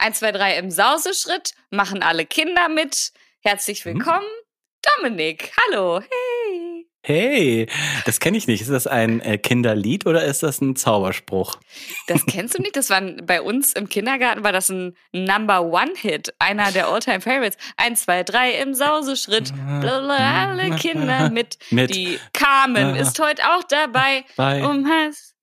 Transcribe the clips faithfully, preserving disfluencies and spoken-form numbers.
eins, zwei, drei im Sauseschritt, machen alle Kinder mit. Herzlich willkommen, hm. Dominik. Hallo, hey. Hey, das kenne ich nicht. Ist das ein äh, Kinderlied oder ist das ein Zauberspruch? Das kennst du nicht? Das war bei uns im Kindergarten, war das ein Number-One-Hit. Einer der All-Time-Favorites. Eins, zwei, drei im Sauseschritt. Blablabla, alle Kinder mit. mit. Die Carmen ist heute auch dabei. Bei. Um has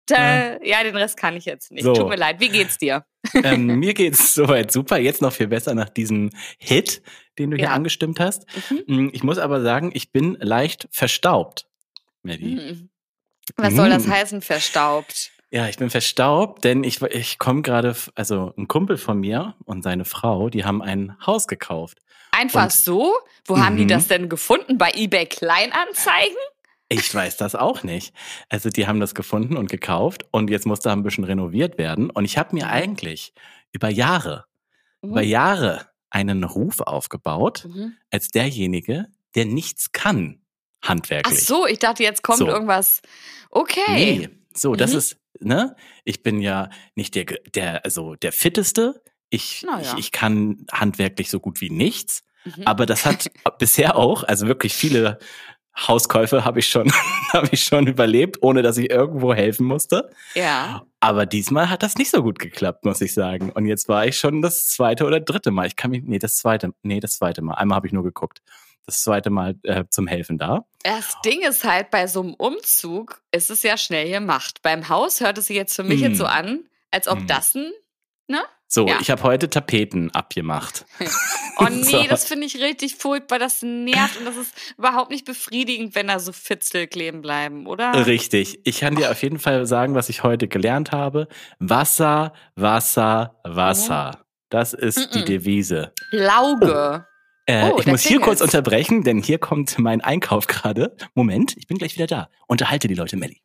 da. Ja, den Rest kann ich jetzt nicht. So. Tut mir leid. Wie geht's dir? Ähm, mir geht's soweit super. Jetzt noch viel besser nach diesem Hit, den du hier Ja. angestimmt hast. Mhm. Ich muss aber sagen, ich bin leicht verstaubt, Melli. Mhm. Was soll das heißen, verstaubt? Ja, ich bin verstaubt, denn ich, ich komme gerade, also ein Kumpel von mir und seine Frau, die haben ein Haus gekauft. Einfach Und, so? Wo mhm. haben die das denn gefunden? Bei eBay Kleinanzeigen? Ich weiß das auch nicht. Also die haben das gefunden und gekauft und jetzt muss da ein bisschen renoviert werden. Und ich habe mir eigentlich über Jahre, mhm. über Jahre einen Ruf aufgebaut mhm. als derjenige, der nichts kann, handwerklich. Ach so, ich dachte, jetzt kommt so. irgendwas. Okay. Nee, so, das mhm. ist, ne? Ich bin ja nicht der, der, also der Fitteste. Ich, ja. ich, ich kann handwerklich so gut wie nichts. Mhm. Aber das hat bisher auch, also wirklich viele Hauskäufe habe ich schon, habe ich schon überlebt, ohne dass ich irgendwo helfen musste. Ja. Aber diesmal hat das nicht so gut geklappt, muss ich sagen. Und jetzt war ich schon das zweite oder dritte Mal. Ich kann mich, nee, das zweite, nee, das zweite Mal. Einmal habe ich nur geguckt. Das zweite Mal äh, zum Helfen da. Das Ding ist halt, bei so einem Umzug ist es ja schnell gemacht. Beim Haus hört es sich jetzt für mich mm. jetzt so an, als ob mm. das ein, ne? So, ja. ich habe heute Tapeten abgemacht. Oh nee, so. Das finde ich richtig furchtbar, das nervt und das ist überhaupt nicht befriedigend, wenn da so Fitzel kleben bleiben, oder? Richtig. Ich kann dir auf jeden Fall sagen, was ich heute gelernt habe. Wasser, Wasser, Wasser. Oh. Das ist Mm-mm. die Devise. Lauge. Oh. Äh, oh, ich muss hier kurz jetzt. unterbrechen, denn hier kommt mein Einkauf gerade. Moment, ich bin gleich wieder da. Unterhalte die Leute, Melli.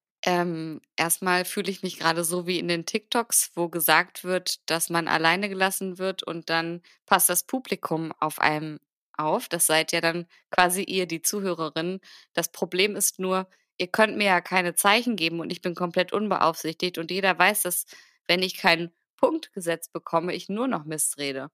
Ähm, erstmal fühle ich mich gerade so wie in den TikToks, wo gesagt wird, dass man alleine gelassen wird und dann passt das Publikum auf einem auf. Das seid ja dann quasi ihr, die Zuhörerin. Das Problem ist nur, ihr könnt mir ja keine Zeichen geben und ich bin komplett unbeaufsichtigt und jeder weiß, dass, wenn ich keinen Punkt gesetzt bekomme, ich nur noch Mist rede.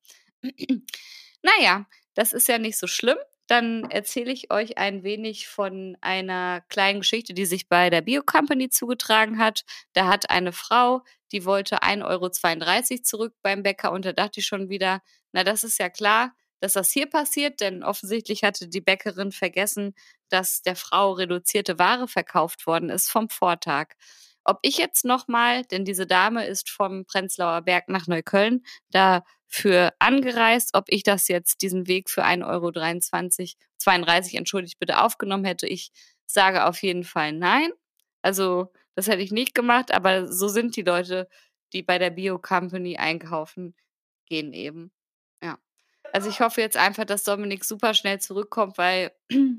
Naja, das ist ja nicht so schlimm. Dann erzähle ich euch ein wenig von einer kleinen Geschichte, die sich bei der Bio-Company zugetragen hat. Da hat eine Frau, die wollte ein Euro zweiunddreißig zurück beim Bäcker und da dachte ich schon wieder, na das ist ja klar, dass das hier passiert, denn offensichtlich hatte die Bäckerin vergessen, dass der Frau reduzierte Ware verkauft worden ist vom Vortag. Ob ich jetzt nochmal, denn diese Dame ist vom Prenzlauer Berg nach Neukölln, dafür angereist, ob ich das jetzt, diesen Weg für ein Euro zweiunddreißig, entschuldigt bitte, aufgenommen hätte. Ich sage auf jeden Fall nein. Also das hätte ich nicht gemacht, aber so sind die Leute, die bei der Bio-Company einkaufen, gehen eben. Ja. Also ich hoffe jetzt einfach, dass Dominik super schnell zurückkommt, weil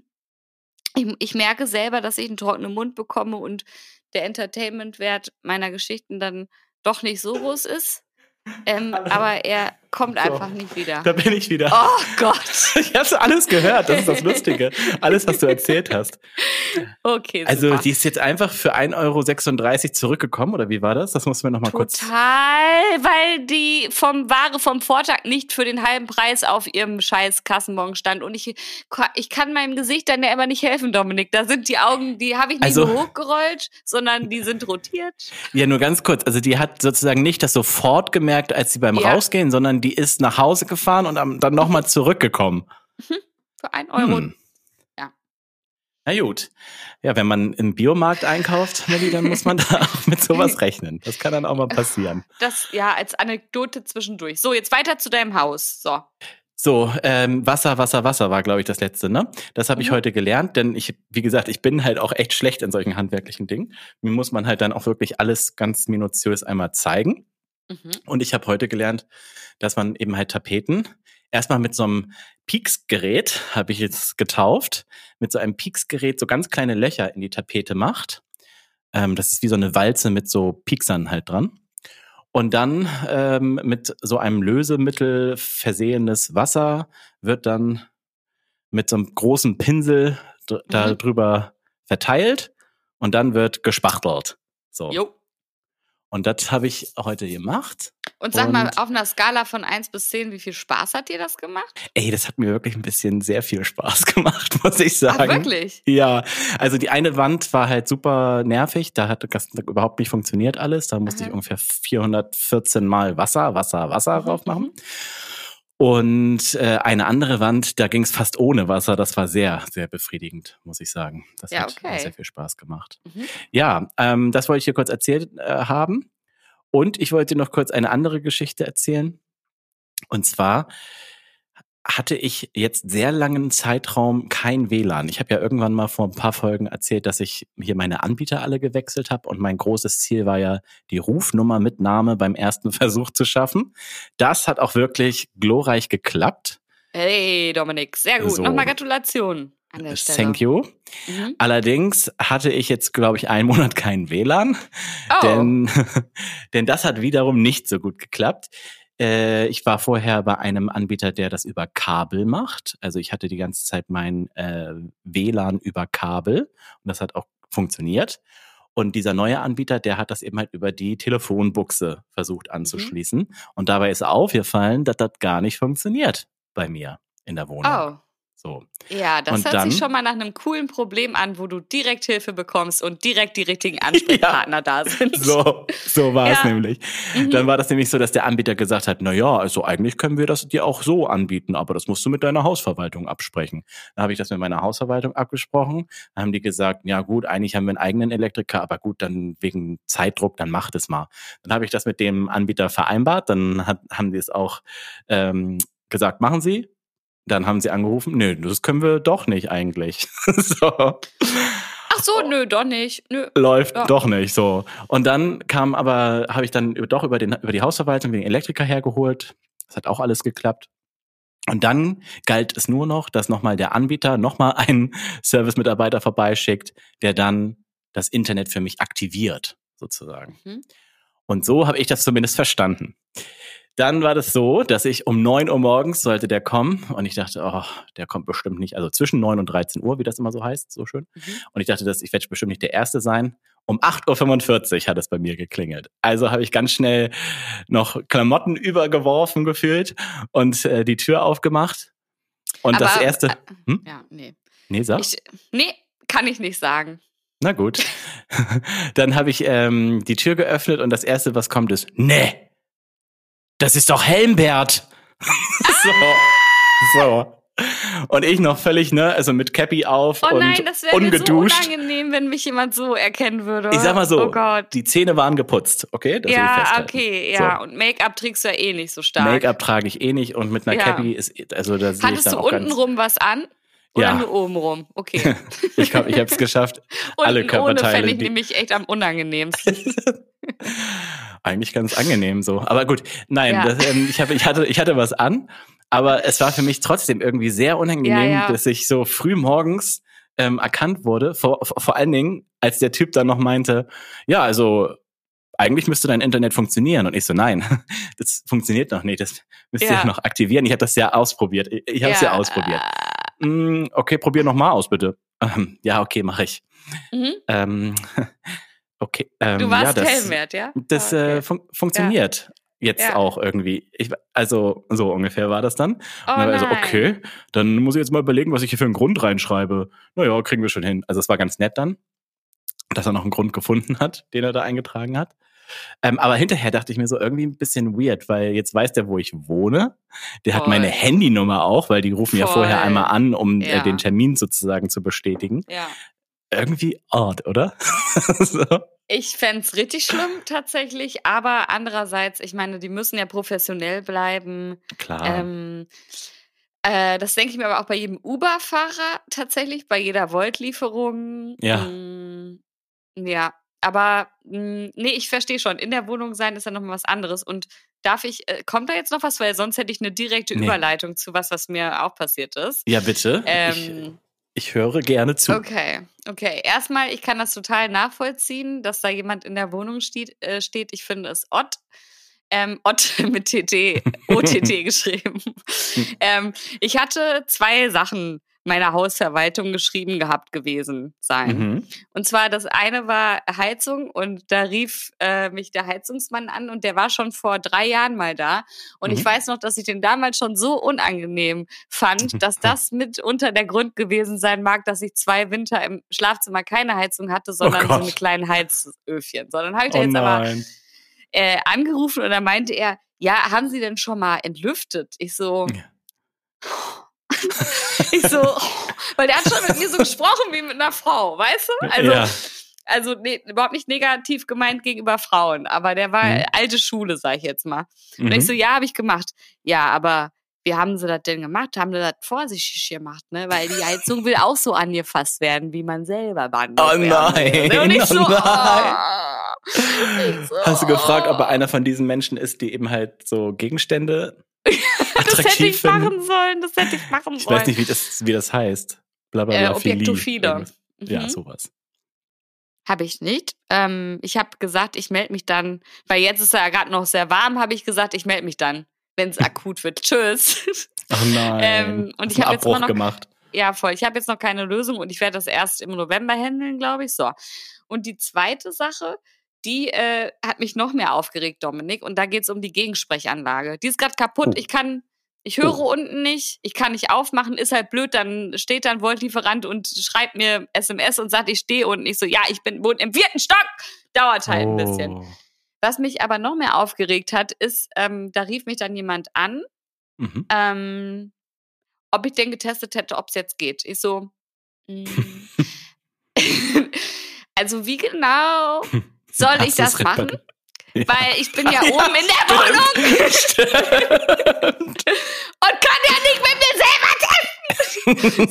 ich, ich merke selber, dass ich einen trockenen Mund bekomme und der Entertainment-Wert meiner Geschichten dann doch nicht so groß ist. Ähm, aber er kommt so, einfach nicht wieder. Da bin ich wieder. Oh Gott. Ich habe alles gehört, das ist das Lustige. Alles, was du erzählt hast. Okay, super. Also die ist jetzt einfach für ein Euro sechsunddreißig zurückgekommen, oder wie war das? Das mussten wir nochmal kurz... Total, weil die vom Ware vom Vortag nicht für den halben Preis auf ihrem scheiß Kassenbon stand. Und ich, ich kann meinem Gesicht dann ja immer nicht helfen, Dominik. Da sind die Augen, die habe ich nicht also, nur hochgerollt, sondern die sind rotiert. Ja, nur ganz kurz. Also die hat sozusagen nicht das sofort gemerkt, als sie beim ja. Rausgehen, sondern die ist nach Hause gefahren und dann nochmal zurückgekommen. Für ein Euro. Hm. Ja. Na gut. Ja, wenn man im Biomarkt einkauft, Melli, dann muss man da auch mit sowas rechnen. Das kann dann auch mal passieren. Das, ja, als Anekdote zwischendurch. So, jetzt weiter zu deinem Haus. So. So, ähm, Wasser, Wasser, Wasser war, glaube ich, das Letzte, ne? Das habe ich mhm. heute gelernt, denn ich, wie gesagt, ich bin halt auch echt schlecht in solchen handwerklichen Dingen. Mir muss man halt dann auch wirklich alles ganz minutiös einmal zeigen. Mhm. Und ich habe heute gelernt, dass man eben halt Tapeten erstmal mit so einem Pieksgerät, habe ich jetzt getauft, mit so einem Pieksgerät so ganz kleine Löcher in die Tapete macht. Ähm, das ist wie so eine Walze mit so Pieksern halt dran. Und dann ähm, mit so einem Lösemittel versehenes Wasser wird dann mit so einem großen Pinsel dr- mhm. darüber verteilt und dann wird gespachtelt. So. Jo. Und das habe ich heute gemacht. Und sag mal, Und auf einer Skala von eins bis zehn, wie viel Spaß hat dir das gemacht? ey, das hat mir wirklich ein bisschen sehr viel Spaß gemacht, muss ich sagen. Ach, wirklich? Ja, also die eine Wand war halt super nervig, da hat das überhaupt nicht funktioniert alles. Da musste Aha. ich ungefähr vierhundertvierzehn Mal Wasser, Wasser, Wasser Mhm, drauf machen. mhm. Und äh, eine andere Wand, da ging es fast ohne Wasser. Das war sehr, sehr befriedigend, muss ich sagen. Das Ja, hat okay. sehr viel Spaß gemacht. Mhm. Ja, ähm, das wollte ich hier kurz erzählt äh, haben. Und ich wollte dir noch kurz eine andere Geschichte erzählen. Und zwar hatte ich jetzt sehr langen Zeitraum kein W L A N. Ich habe ja irgendwann mal vor ein paar Folgen erzählt, dass ich hier meine Anbieter alle gewechselt habe. Und mein großes Ziel war ja, die Rufnummer mit Name beim ersten Versuch zu schaffen. Das hat auch wirklich glorreich geklappt. Hey, Dominik, sehr gut. So. Nochmal Gratulation an der Stelle. Thank you. Mhm. Allerdings hatte ich jetzt, glaube ich, einen Monat kein W L A N, Oh. denn, denn das hat wiederum nicht so gut geklappt. Äh, ich war vorher bei einem Anbieter, der das über Kabel macht. Also ich hatte die ganze Zeit mein äh, W L A N über Kabel und das hat auch funktioniert. Und dieser neue Anbieter, der hat das eben halt über die Telefonbuchse versucht anzuschließen. Mhm. Und dabei ist aufgefallen, dass das gar nicht funktioniert bei mir in der Wohnung. Oh. So. Ja, das und hört dann, sich schon mal nach einem coolen Problem an, wo du direkt Hilfe bekommst und direkt die richtigen Ansprechpartner ja, da sind. So, so war ja. es nämlich. Mhm. Dann war das nämlich so, dass der Anbieter gesagt hat, na ja, also eigentlich können wir das dir auch so anbieten, aber das musst du mit deiner Hausverwaltung absprechen. Dann habe ich das mit meiner Hausverwaltung abgesprochen. Dann haben die gesagt, ja gut, eigentlich haben wir einen eigenen Elektriker, aber gut, dann wegen Zeitdruck, dann mach das mal. Dann habe ich das mit dem Anbieter vereinbart, dann hat, haben die es auch ähm, gesagt, machen Sie. Dann haben sie angerufen, nö, das können wir doch nicht eigentlich. So. Ach so, nö, doch nicht. Nö. Läuft ja. doch nicht so. Und dann kam aber, habe ich dann doch über, den, über die Hausverwaltung den Elektriker hergeholt. Das hat auch alles geklappt. Und dann galt es nur noch, dass nochmal der Anbieter nochmal einen Service-Mitarbeiter vorbeischickt, der dann das Internet für mich aktiviert, sozusagen. Mhm. Und so habe ich das zumindest verstanden. Dann war das so, dass ich um neun Uhr morgens sollte der kommen und ich dachte, oh, der kommt bestimmt nicht, also zwischen neun und dreizehn Uhr, wie das immer so heißt, so schön. Mhm. Und ich dachte, dass ich werde bestimmt nicht der Erste sein. Um acht Uhr fünfundvierzig hat es bei mir geklingelt. Also habe ich ganz schnell noch Klamotten übergeworfen gefühlt und äh, die Tür aufgemacht. Und Aber, das erste... Hm? Ja, nee. Nee, sag? Ich, nee, kann ich nicht sagen. Na gut. Dann habe ich ähm, die Tür geöffnet und das erste, was kommt, ist, nee. Das ist doch Helmbert. so, so. Und ich noch völlig, ne, also mit Cappy auf oh und nein, das wäre ungeduscht. Mir so unangenehm, wenn mich jemand so erkennen würde. Ich sag mal so, oh Gott. Die Zähne waren geputzt, okay? Das ja, okay, ja. So. Und Make-up trägst du ja eh nicht so stark. Make-up trage ich eh nicht und mit einer ja. Cappy ist, also da sehe ich dann auch ganz... Hattest du untenrum was an? Oder ja. nur obenrum? Okay. ich glaube, ich habe es geschafft, alle Körperteile... Ohne fände ich nämlich echt am unangenehmsten. Eigentlich ganz angenehm so. Aber gut, nein, ja. das, ähm, ich, hab, ich, hatte, ich hatte was an, aber es war für mich trotzdem irgendwie sehr unangenehm, ja, ja. dass ich so früh morgens ähm, erkannt wurde. Vor, vor allen Dingen, als der Typ dann noch meinte, ja, also eigentlich müsste dein Internet funktionieren. Und ich so, nein, das funktioniert noch nicht, das müsst ihr ja. noch aktivieren. Ich habe das ja ausprobiert. Ich, ich habe es ja. ja ausprobiert. Mm, okay, probier noch mal aus, bitte. Ähm, ja, okay, mache ich. Mhm. Ähm, Okay, ähm, du warst ja, das, Helmbert, ja? Das okay. äh, fun- funktioniert ja. jetzt ja. auch irgendwie. Ich, also so ungefähr war das dann. Oh, und dann war nein. so, okay, dann muss ich jetzt mal überlegen, was ich hier für einen Grund reinschreibe. Naja, kriegen wir schon hin. Also es war ganz nett dann, dass er noch einen Grund gefunden hat, den er da eingetragen hat. Ähm, aber hinterher dachte ich mir so irgendwie ein bisschen weird, weil jetzt weiß der, wo ich wohne. Der Voll. hat meine Handynummer auch, weil die rufen Voll. ja vorher einmal an, um ja. äh, den Termin sozusagen zu bestätigen. Ja. Irgendwie odd, oder? so. Ich fänd's richtig schlimm tatsächlich, aber andererseits, ich meine, die müssen ja professionell bleiben. Klar. Ähm, äh, das denke ich mir aber auch bei jedem Uber-Fahrer tatsächlich, bei jeder Volt-Lieferung. Ja. Mm, ja, aber mh, nee, ich verstehe schon, in der Wohnung sein ist ja nochmal was anderes. Und darf ich, äh, kommt da jetzt noch was? Weil sonst hätte ich eine direkte nee. Überleitung zu was, was mir auch passiert ist. Ja, bitte. Ähm, ich Ich höre gerne zu. Okay, okay. Erstmal, ich kann das total nachvollziehen, dass da jemand in der Wohnung steht. Äh, steht. Ich finde es Ott. Ähm, Ott mit T T, O T T geschrieben. ähm, ich hatte zwei Sachen meiner Hausverwaltung geschrieben gehabt gewesen sein. Mhm. Und zwar das eine war Heizung und da rief äh, mich der Heizungsmann an und der war schon vor drei Jahren mal da. Und Mhm. ich weiß noch, dass ich den damals schon so unangenehm fand, dass das mitunter der Grund gewesen sein mag, dass ich zwei Winter im Schlafzimmer keine Heizung hatte, sondern Oh so Gott. eine kleinen Heizöfchen. Sondern habe ich da Oh jetzt aber nein. äh, angerufen und dann meinte er, ja, haben Sie denn schon mal entlüftet? Ich so, ich so, weil der hat schon mit mir so gesprochen wie mit einer Frau, weißt du? Also, Ja. also nee, überhaupt nicht negativ gemeint gegenüber Frauen, aber der war Mhm. alte Schule, sag ich jetzt mal. Und Mhm. ich so, ja, habe ich gemacht. Ja, aber wie haben sie das denn gemacht? Haben sie das vorsichtig gemacht, ne? Weil die Heizung will auch so angefasst werden, wie man selber behandelt Oh werden nein, will. Und ich oh so, nein. oh. Ich so, Hast du gefragt, ob er oh. einer von diesen Menschen ist, die eben halt so Gegenstände Das hätte attraktiv ich finden? machen sollen, das hätte ich machen Ich sollen. weiß nicht, wie das, wie das heißt. Blablabla. Äh, Objektophile. Ja, Mhm. sowas. Habe ich nicht. Ähm, ich habe gesagt, ich melde mich dann, weil jetzt ist ja gerade noch sehr warm, habe ich gesagt, ich melde mich dann, wenn es akut wird. Tschüss. Oh nein. Ähm, und Hast ich einen habe jetzt immer Abbruch noch, gemacht. ja voll, ich habe jetzt noch keine Lösung und ich werde das erst im November handeln, glaube ich. So. Und die zweite Sache, die äh, hat mich noch mehr aufgeregt, Dominik. Und da geht es um die Gegensprechanlage. Die ist gerade kaputt. Oh. Ich kann, ich höre Oh. unten nicht, ich kann nicht aufmachen, ist halt blöd. Dann steht da ein Voltlieferant und schreibt mir S M S und sagt, ich stehe unten. Ich so, ja, ich bin wohne im vierten Stock. Dauert halt ein bisschen. Oh. Was mich aber noch mehr aufgeregt hat, ist, ähm, da rief mich dann jemand an, Mhm. ähm, ob ich denn getestet hätte, ob es jetzt geht. Ich so, mm. Also wie genau soll Hast ich das du's machen? repariert? Ja. Weil ich bin ja Ah, ja, oben in der Wohnung Stimmt. und kann ja nicht mit mir selber testen.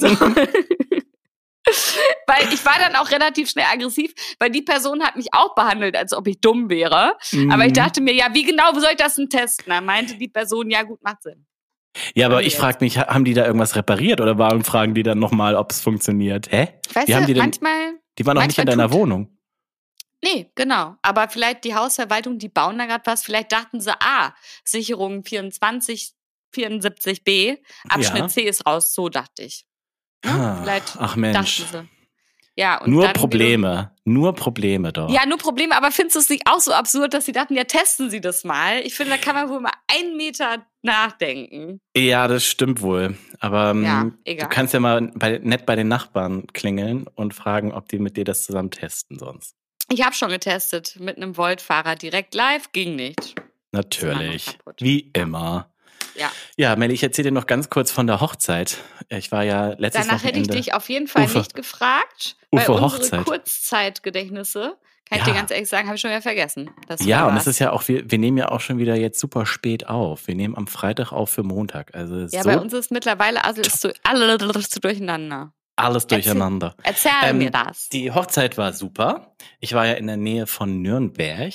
So. Weil ich war dann auch relativ schnell aggressiv, weil die Person hat mich auch behandelt, als ob ich dumm wäre. Aber ich Mhm. dachte mir, ja, wie genau soll ich das denn testen? Da meinte die Person, ja gut, macht Sinn. Ja, aber Haben ich die frage mich, haben die da irgendwas repariert oder warum fragen die dann nochmal, ob es funktioniert? Hä? Weißt Wie haben du, die denn, manchmal... die waren noch nicht in manchmal deiner tut- Wohnung. Nee, genau. Aber vielleicht die Hausverwaltung, die bauen da gerade was. Vielleicht dachten sie, ah, Sicherung vierundzwanzig, vierundsiebzig b, Abschnitt Ja. C ist raus. So dachte ich. Ne? Ah, Vielleicht ach Mensch. dachten sie. Ja, und Nur dann Probleme. Nur Probleme doch. Wieder, ja, nur Probleme. Aber findest du es nicht auch so absurd, dass sie dachten, ja, testen sie das mal? Ich finde, da kann man wohl mal einen Meter nachdenken. Ja, das stimmt wohl. Aber ähm, Ja, du egal. kannst ja mal bei, nett bei den Nachbarn klingeln und fragen, ob die mit dir das zusammen testen sonst. Ich habe schon getestet mit einem Volt-Fahrer direkt live. Ging nicht. Natürlich. Ist immer noch kaputt. Wie immer. Ja. Ja, Melli, ich erzähle dir noch ganz kurz von der Hochzeit. Ich war ja letztes Danach hätte ich Wochenende. dich auf jeden Fall Ufer- nicht gefragt, weil Ufer unsere Hochzeit. Kurzzeitgedächtnisse, kann ich Ja. dir ganz ehrlich sagen, habe ich schon wieder vergessen. Das Ja, war und was. es ist ja auch, wir, wir nehmen ja auch schon wieder jetzt super spät auf. Wir nehmen am Freitag auf für Montag. Also es ist Ja, so bei uns ist mittlerweile also ist so alles durcheinander. alles Erzähl- durcheinander. Erzähl Ähm, mir das. Die Hochzeit war super. Ich war ja in der Nähe von Nürnberg.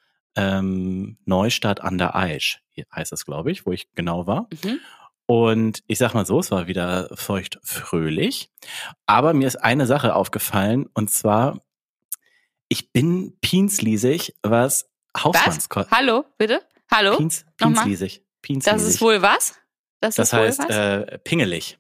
Ähm, Neustadt an der Aisch, hier heißt es, glaube ich, wo ich genau war. Mhm. Und ich sag mal so, es war wieder feucht fröhlich. Aber mir ist eine Sache aufgefallen, und zwar, ich bin pinsliesig, was Was? Hausmannskost. Hallo, bitte? Hallo? Pins, Nochmal? pinsliesig. Pinsliesig. Das ist wohl was? Das, Das ist wohl heißt, was? äh, pingelig.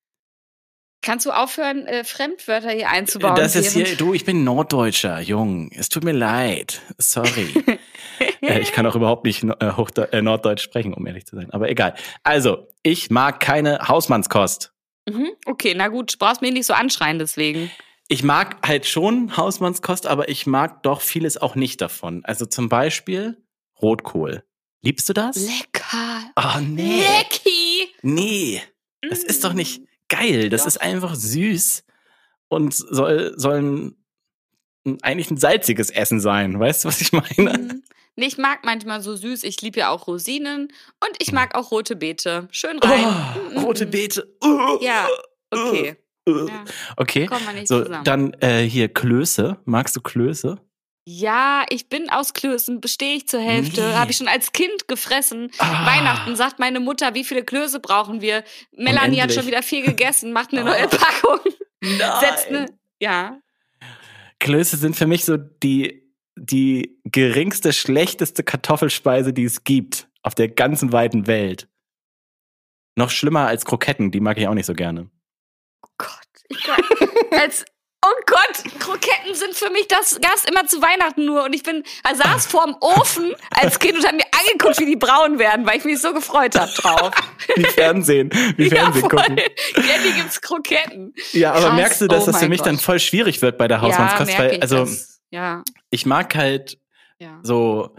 Kannst du aufhören, äh, Fremdwörter hier einzubauen? Das ist hier, während- du, ich bin Norddeutscher, Jung. Es tut mir leid. Sorry. äh, ich kann auch überhaupt nicht äh, Hochdeu- äh, Norddeutsch sprechen, um ehrlich zu sein. Aber egal. Also, ich mag keine Hausmannskost. Mhm. Okay, na gut, du brauchst mich nicht so anschreien deswegen. Ich mag halt schon Hausmannskost, aber ich mag doch vieles auch nicht davon. Also zum Beispiel Rotkohl. Liebst du das? Lecker. Oh, nee. Lecki. Nee. Das ist doch nicht geil. Das Doch. ist einfach süß und soll, soll ein, ein, eigentlich ein salziges Essen sein. Weißt du, was ich meine? Mhm. Nee, ich mag manchmal so süß. Ich liebe ja auch Rosinen und ich Mhm. mag auch rote Beete. Schön rein. Oh, Mhm. rote Beete. Uh, Ja, okay. uh. Ja, Okay, kommen wir nicht so zusammen. dann äh, hier Klöße. Magst du Klöße? Ja, ich bin aus Klößen, bestehe ich zur Hälfte. Nee. Habe ich schon als Kind gefressen. Ah. Weihnachten sagt meine Mutter, wie viele Klöße brauchen wir? Melanie hat Unendlich. schon wieder viel gegessen, macht eine Oh. neue Packung. Nein. Setzt eine, ja. Klöße sind für mich so die, die geringste, schlechteste Kartoffelspeise, die es gibt auf der ganzen weiten Welt. Noch schlimmer als Kroketten, die mag ich auch nicht so gerne. Oh Gott. Ich kann, als, oh Gott, Kroketten sind für mich, das gab's immer zu Weihnachten nur. Und ich bin, also saß vorm Ofen als Kind und hab mir angeguckt, wie die braun werden, weil ich mich so gefreut habe drauf. Wie Fernsehen, wie Fernsehen ja, gucken. Gerne gibt's Kroketten. Ja, aber Krass. merkst du, dass Oh das für mein mich Gott. dann voll schwierig wird bei der Ja, Hausmannskost? merk Weil, ich also, das. Ja, ich mag halt ja. so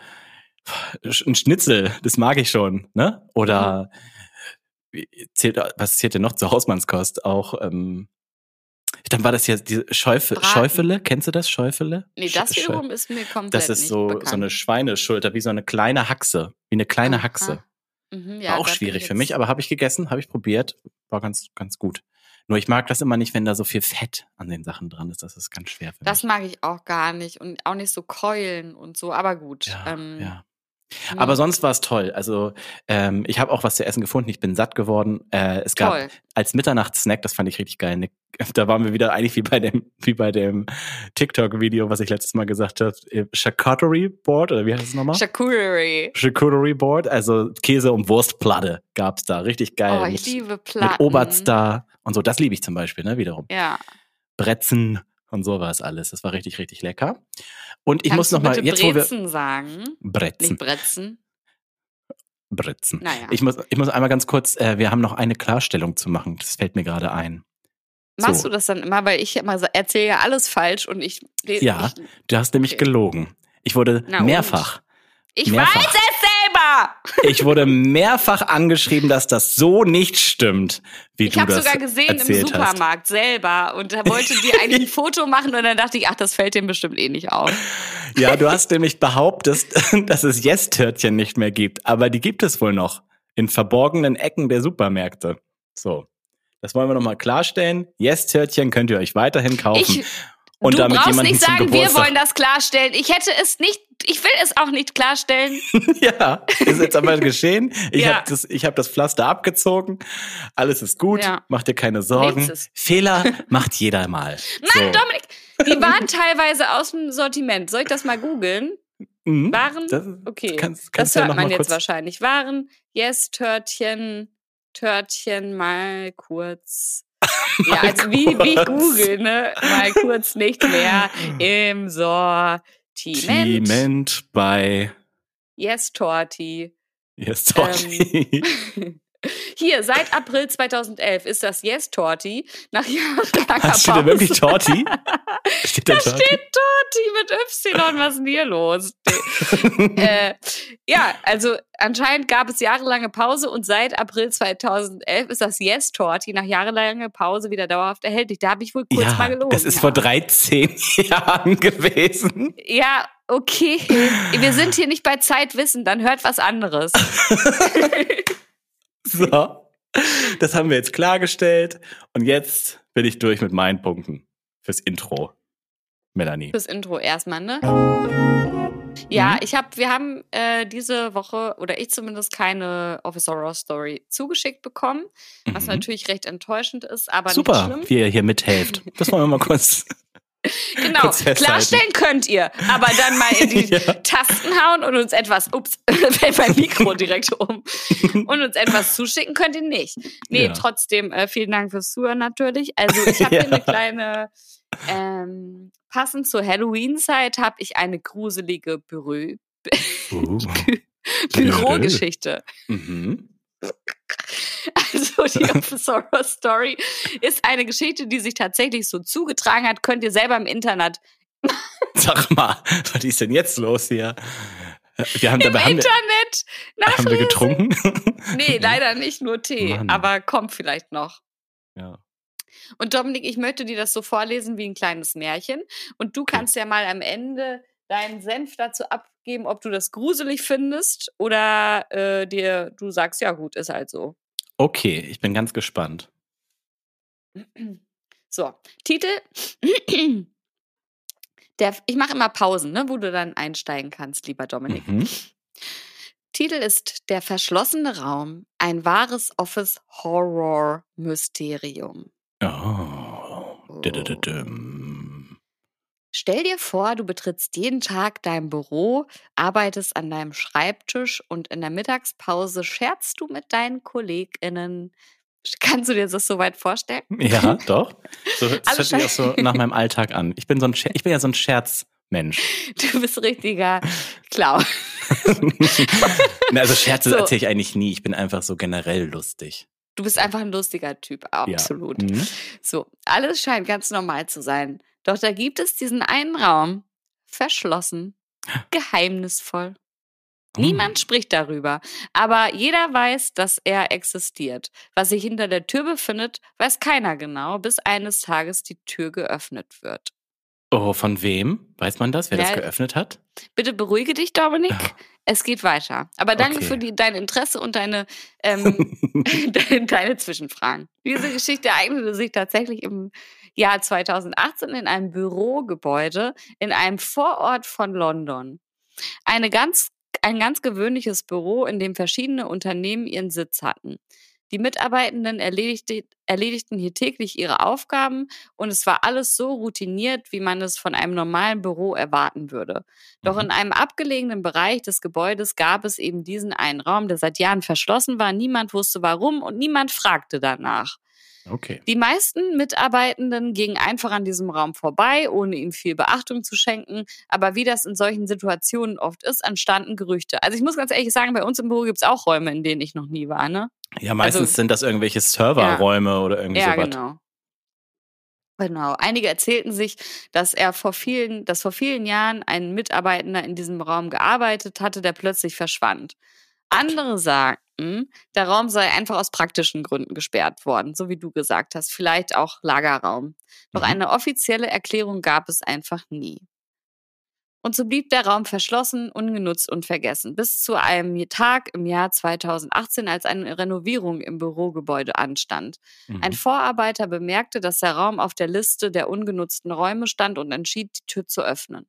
ein Schnitzel, das mag ich schon, ne? Oder wie- zählt, was zählt denn noch zur Hausmannskost? Auch, ähm, dann war das ja diese Schäufe, Braten. Schäufele, kennst du das, Schäufele? Nee, das Sch- wiederum ist mir komplett Das ist nicht so, bekannt. so eine Schweineschulter, wie so eine kleine Haxe, wie eine kleine Aha. Haxe. Mhm, ja, War auch da bin schwierig ich für mich, jetzt- aber habe ich gegessen, habe ich probiert, war ganz, ganz gut. Nur ich mag das immer nicht, wenn da so viel Fett an den Sachen dran ist, das ist ganz schwer für Das mich. mag ich auch gar nicht und auch nicht so Keulen und so, aber gut. Ja, ähm, ja. nee. Aber sonst war es toll. Also ähm, ich habe auch was zu essen gefunden. Ich bin satt geworden. Äh, es gab Toll. als Mitternachtssnack, das fand ich richtig geil. Ne, da waren wir wieder eigentlich wie bei dem wie bei dem TikTok-Video, was ich letztes Mal gesagt habe. äh, Charcuterie Board oder wie heißt es nochmal? Charcuterie. Charcuterie Board, also Käse und Wurstplatte gab's da, richtig geil. Oh, ich mit, liebe Platten. mit Oberster und so. Das liebe ich zum Beispiel, ne? Wiederum. Ja. Brezen und sowas alles. Das war richtig richtig lecker. Und ich Kannst muss noch du mal bitte jetzt, wo wir Brezen sagen? Brezen. Nicht Brezen. Britzen. Naja. Ich muss, ich muss einmal ganz kurz, äh, wir haben noch eine Klarstellung zu machen. Das fällt mir gerade ein. Machst So. du das dann immer? Weil ich immer so, erzähle ja alles falsch und ich... Ja, ich, du hast nämlich okay. gelogen. Ich wurde Na und? mehrfach, ich mehrfach. weiß es selber! ich wurde mehrfach angeschrieben, dass das so nicht stimmt, wie Ich du habe das sogar gesehen im erzählt hast. Supermarkt selber und da wollte die eigentlich ein Foto machen und dann dachte ich, ach, das fällt dem bestimmt eh nicht auf. Ja, du hast nämlich behauptet, dass es Yes-Törtchen nicht mehr gibt. Aber die gibt es wohl noch. In verborgenen Ecken der Supermärkte. So. Das wollen wir nochmal klarstellen. Yes-Törtchen könnt ihr euch weiterhin kaufen. Ich, und du damit brauchst jemanden nicht zum sagen, wir Geburtstag. wollen das klarstellen. Ich hätte es nicht, ich will es auch nicht klarstellen. Ja, ist jetzt aber geschehen. Ich Ja. habe das, ich hab das Pflaster abgezogen. Alles ist gut. Ja. Mach dir keine Sorgen. Nichts ist- Fehler macht jeder mal. Mann, Dominik, die waren teilweise aus dem Sortiment. Soll ich das mal googeln? Mhm. Waren? Das, Okay, kannst, das kannst ja hört noch man mal jetzt kurz. wahrscheinlich. Waren, yes, Törtchen, Törtchen, mal kurz. Ja, also wie, wie kurz. Google, ne? Mal kurz nicht mehr im Sortiment. Timent bei Yes, Torti. Yes Torti. Ähm, Hier, seit April zweitausendelf ist das Yes Torti nach jahrelanger Steht da wirklich Pause. Torti? Steht da Da Torti? steht Torti mit Y, was ist denn hier los? äh, ja, also anscheinend gab es jahrelange Pause und seit April zweitausendelf ist das Yes Torti nach jahrelanger Pause wieder dauerhaft erhältlich. Da habe ich wohl kurz Ja, mal gelogen. das ist ja. vor dreizehn Jahren gewesen. Ja, okay. Wir sind hier nicht bei Zeitwissen, dann hört was anderes. So, das haben wir jetzt klargestellt. Und jetzt bin ich durch mit meinen Punkten fürs Intro. Melanie. Fürs Intro erstmal, ne? Ja, Mhm. ich habe, wir haben äh, diese Woche, oder ich zumindest, keine Office Horror Story zugeschickt bekommen, was Mhm. natürlich recht enttäuschend ist, aber nicht Super, schlimm. wie ihr hier mithelft. Das wollen wir mal kurz. Genau, kurz festhalten. klarstellen könnt ihr, aber dann mal in die Ja. Tasten hauen und uns etwas, ups, fällt mein Mikro direkt um, und uns etwas zuschicken könnt ihr nicht. Nee, Ja. trotzdem, äh, vielen Dank fürs Zuhören natürlich. Also ich habe Ja. hier eine kleine, ähm, passend zur Halloween-Zeit habe ich eine gruselige Büro, Uh. Bürogeschichte. Mhm. Also die Office Horror Story ist eine Geschichte, die sich tatsächlich so zugetragen hat. Könnt ihr selber im Internet Sag mal, was ist denn jetzt los hier? Wir haben, im dabei haben, wir, Internet haben wir nachlesen. getrunken? Nee, leider nicht, nur Tee. Mann. Aber kommt vielleicht noch. Ja. Und Dominik, ich möchte dir das so vorlesen wie ein kleines Märchen. Und du kannst ja mal am Ende deinen Senf dazu abgeben, ob du das gruselig findest oder äh, dir du sagst, ja gut, ist halt so. Okay, ich bin ganz gespannt. So, Titel. Der, ich mache immer Pausen, ne, wo du dann einsteigen kannst, lieber Dominik. Mhm. Titel ist Der verschlossene Raum, ein wahres Office-Horror-Mysterium. Oh. Didididum. Stell dir vor, du betrittst jeden Tag dein Büro, arbeitest an deinem Schreibtisch und in der Mittagspause scherzt du mit deinen KollegInnen. Kannst du dir das soweit vorstellen? Ja, doch. So, das Alles hört sich auch so nach meinem Alltag an. Ich bin so ein Scher- ich bin ja so ein Scherzmensch. Du bist richtiger Clown. Na, also Scherze So. erzähle ich eigentlich nie. Ich bin einfach so generell lustig. Du bist einfach ein lustiger Typ, absolut. Ja. Mhm. So, alles scheint ganz normal zu sein. Doch da gibt es diesen einen Raum, verschlossen, geheimnisvoll. Niemand spricht darüber, aber jeder weiß, dass er existiert. Was sich hinter der Tür befindet, weiß keiner genau, bis eines Tages die Tür geöffnet wird. Oh, von wem? Weiß man das, wer das Ja. geöffnet hat? Bitte beruhige dich, Dominik. Ja. Es geht weiter. Aber danke Okay. für die, dein Interesse und deine, ähm, deine, deine Zwischenfragen. Diese Geschichte ereignete sich tatsächlich im Jahr zweitausendachtzehn in einem Bürogebäude in einem Vorort von London. Eine ganz, ein ganz gewöhnliches Büro, in dem verschiedene Unternehmen ihren Sitz hatten. Die Mitarbeitenden erledigte, erledigten hier täglich ihre Aufgaben und es war alles so routiniert, wie man es von einem normalen Büro erwarten würde. Doch Mhm. in einem abgelegenen Bereich des Gebäudes gab es eben diesen einen Raum, der seit Jahren verschlossen war. Niemand wusste warum und niemand fragte danach. Okay. Die meisten Mitarbeitenden gingen einfach an diesem Raum vorbei, ohne ihm viel Beachtung zu schenken. Aber wie das in solchen Situationen oft ist, entstanden Gerüchte. Also ich muss ganz ehrlich sagen, bei uns im Büro gibt es auch Räume, in denen ich noch nie war, ne? Ja, meistens Also- sind das irgendwelche Serverräume oder irgendwie Ja, sowas. genau. Genau. Einige erzählten sich, dass er vor vielen, dass vor vielen Jahren ein Mitarbeitender in diesem Raum gearbeitet hatte, der plötzlich verschwand. Andere sagten, der Raum sei einfach aus praktischen Gründen gesperrt worden, so wie du gesagt hast, vielleicht auch Lagerraum. Doch Mhm. eine offizielle Erklärung gab es einfach nie. Und so blieb der Raum verschlossen, ungenutzt und vergessen, bis zu einem Tag im Jahr zweitausendachtzehn, als eine Renovierung im Bürogebäude anstand. Mhm. Ein Vorarbeiter bemerkte, dass der Raum auf der Liste der ungenutzten Räume stand und entschied, die Tür zu öffnen.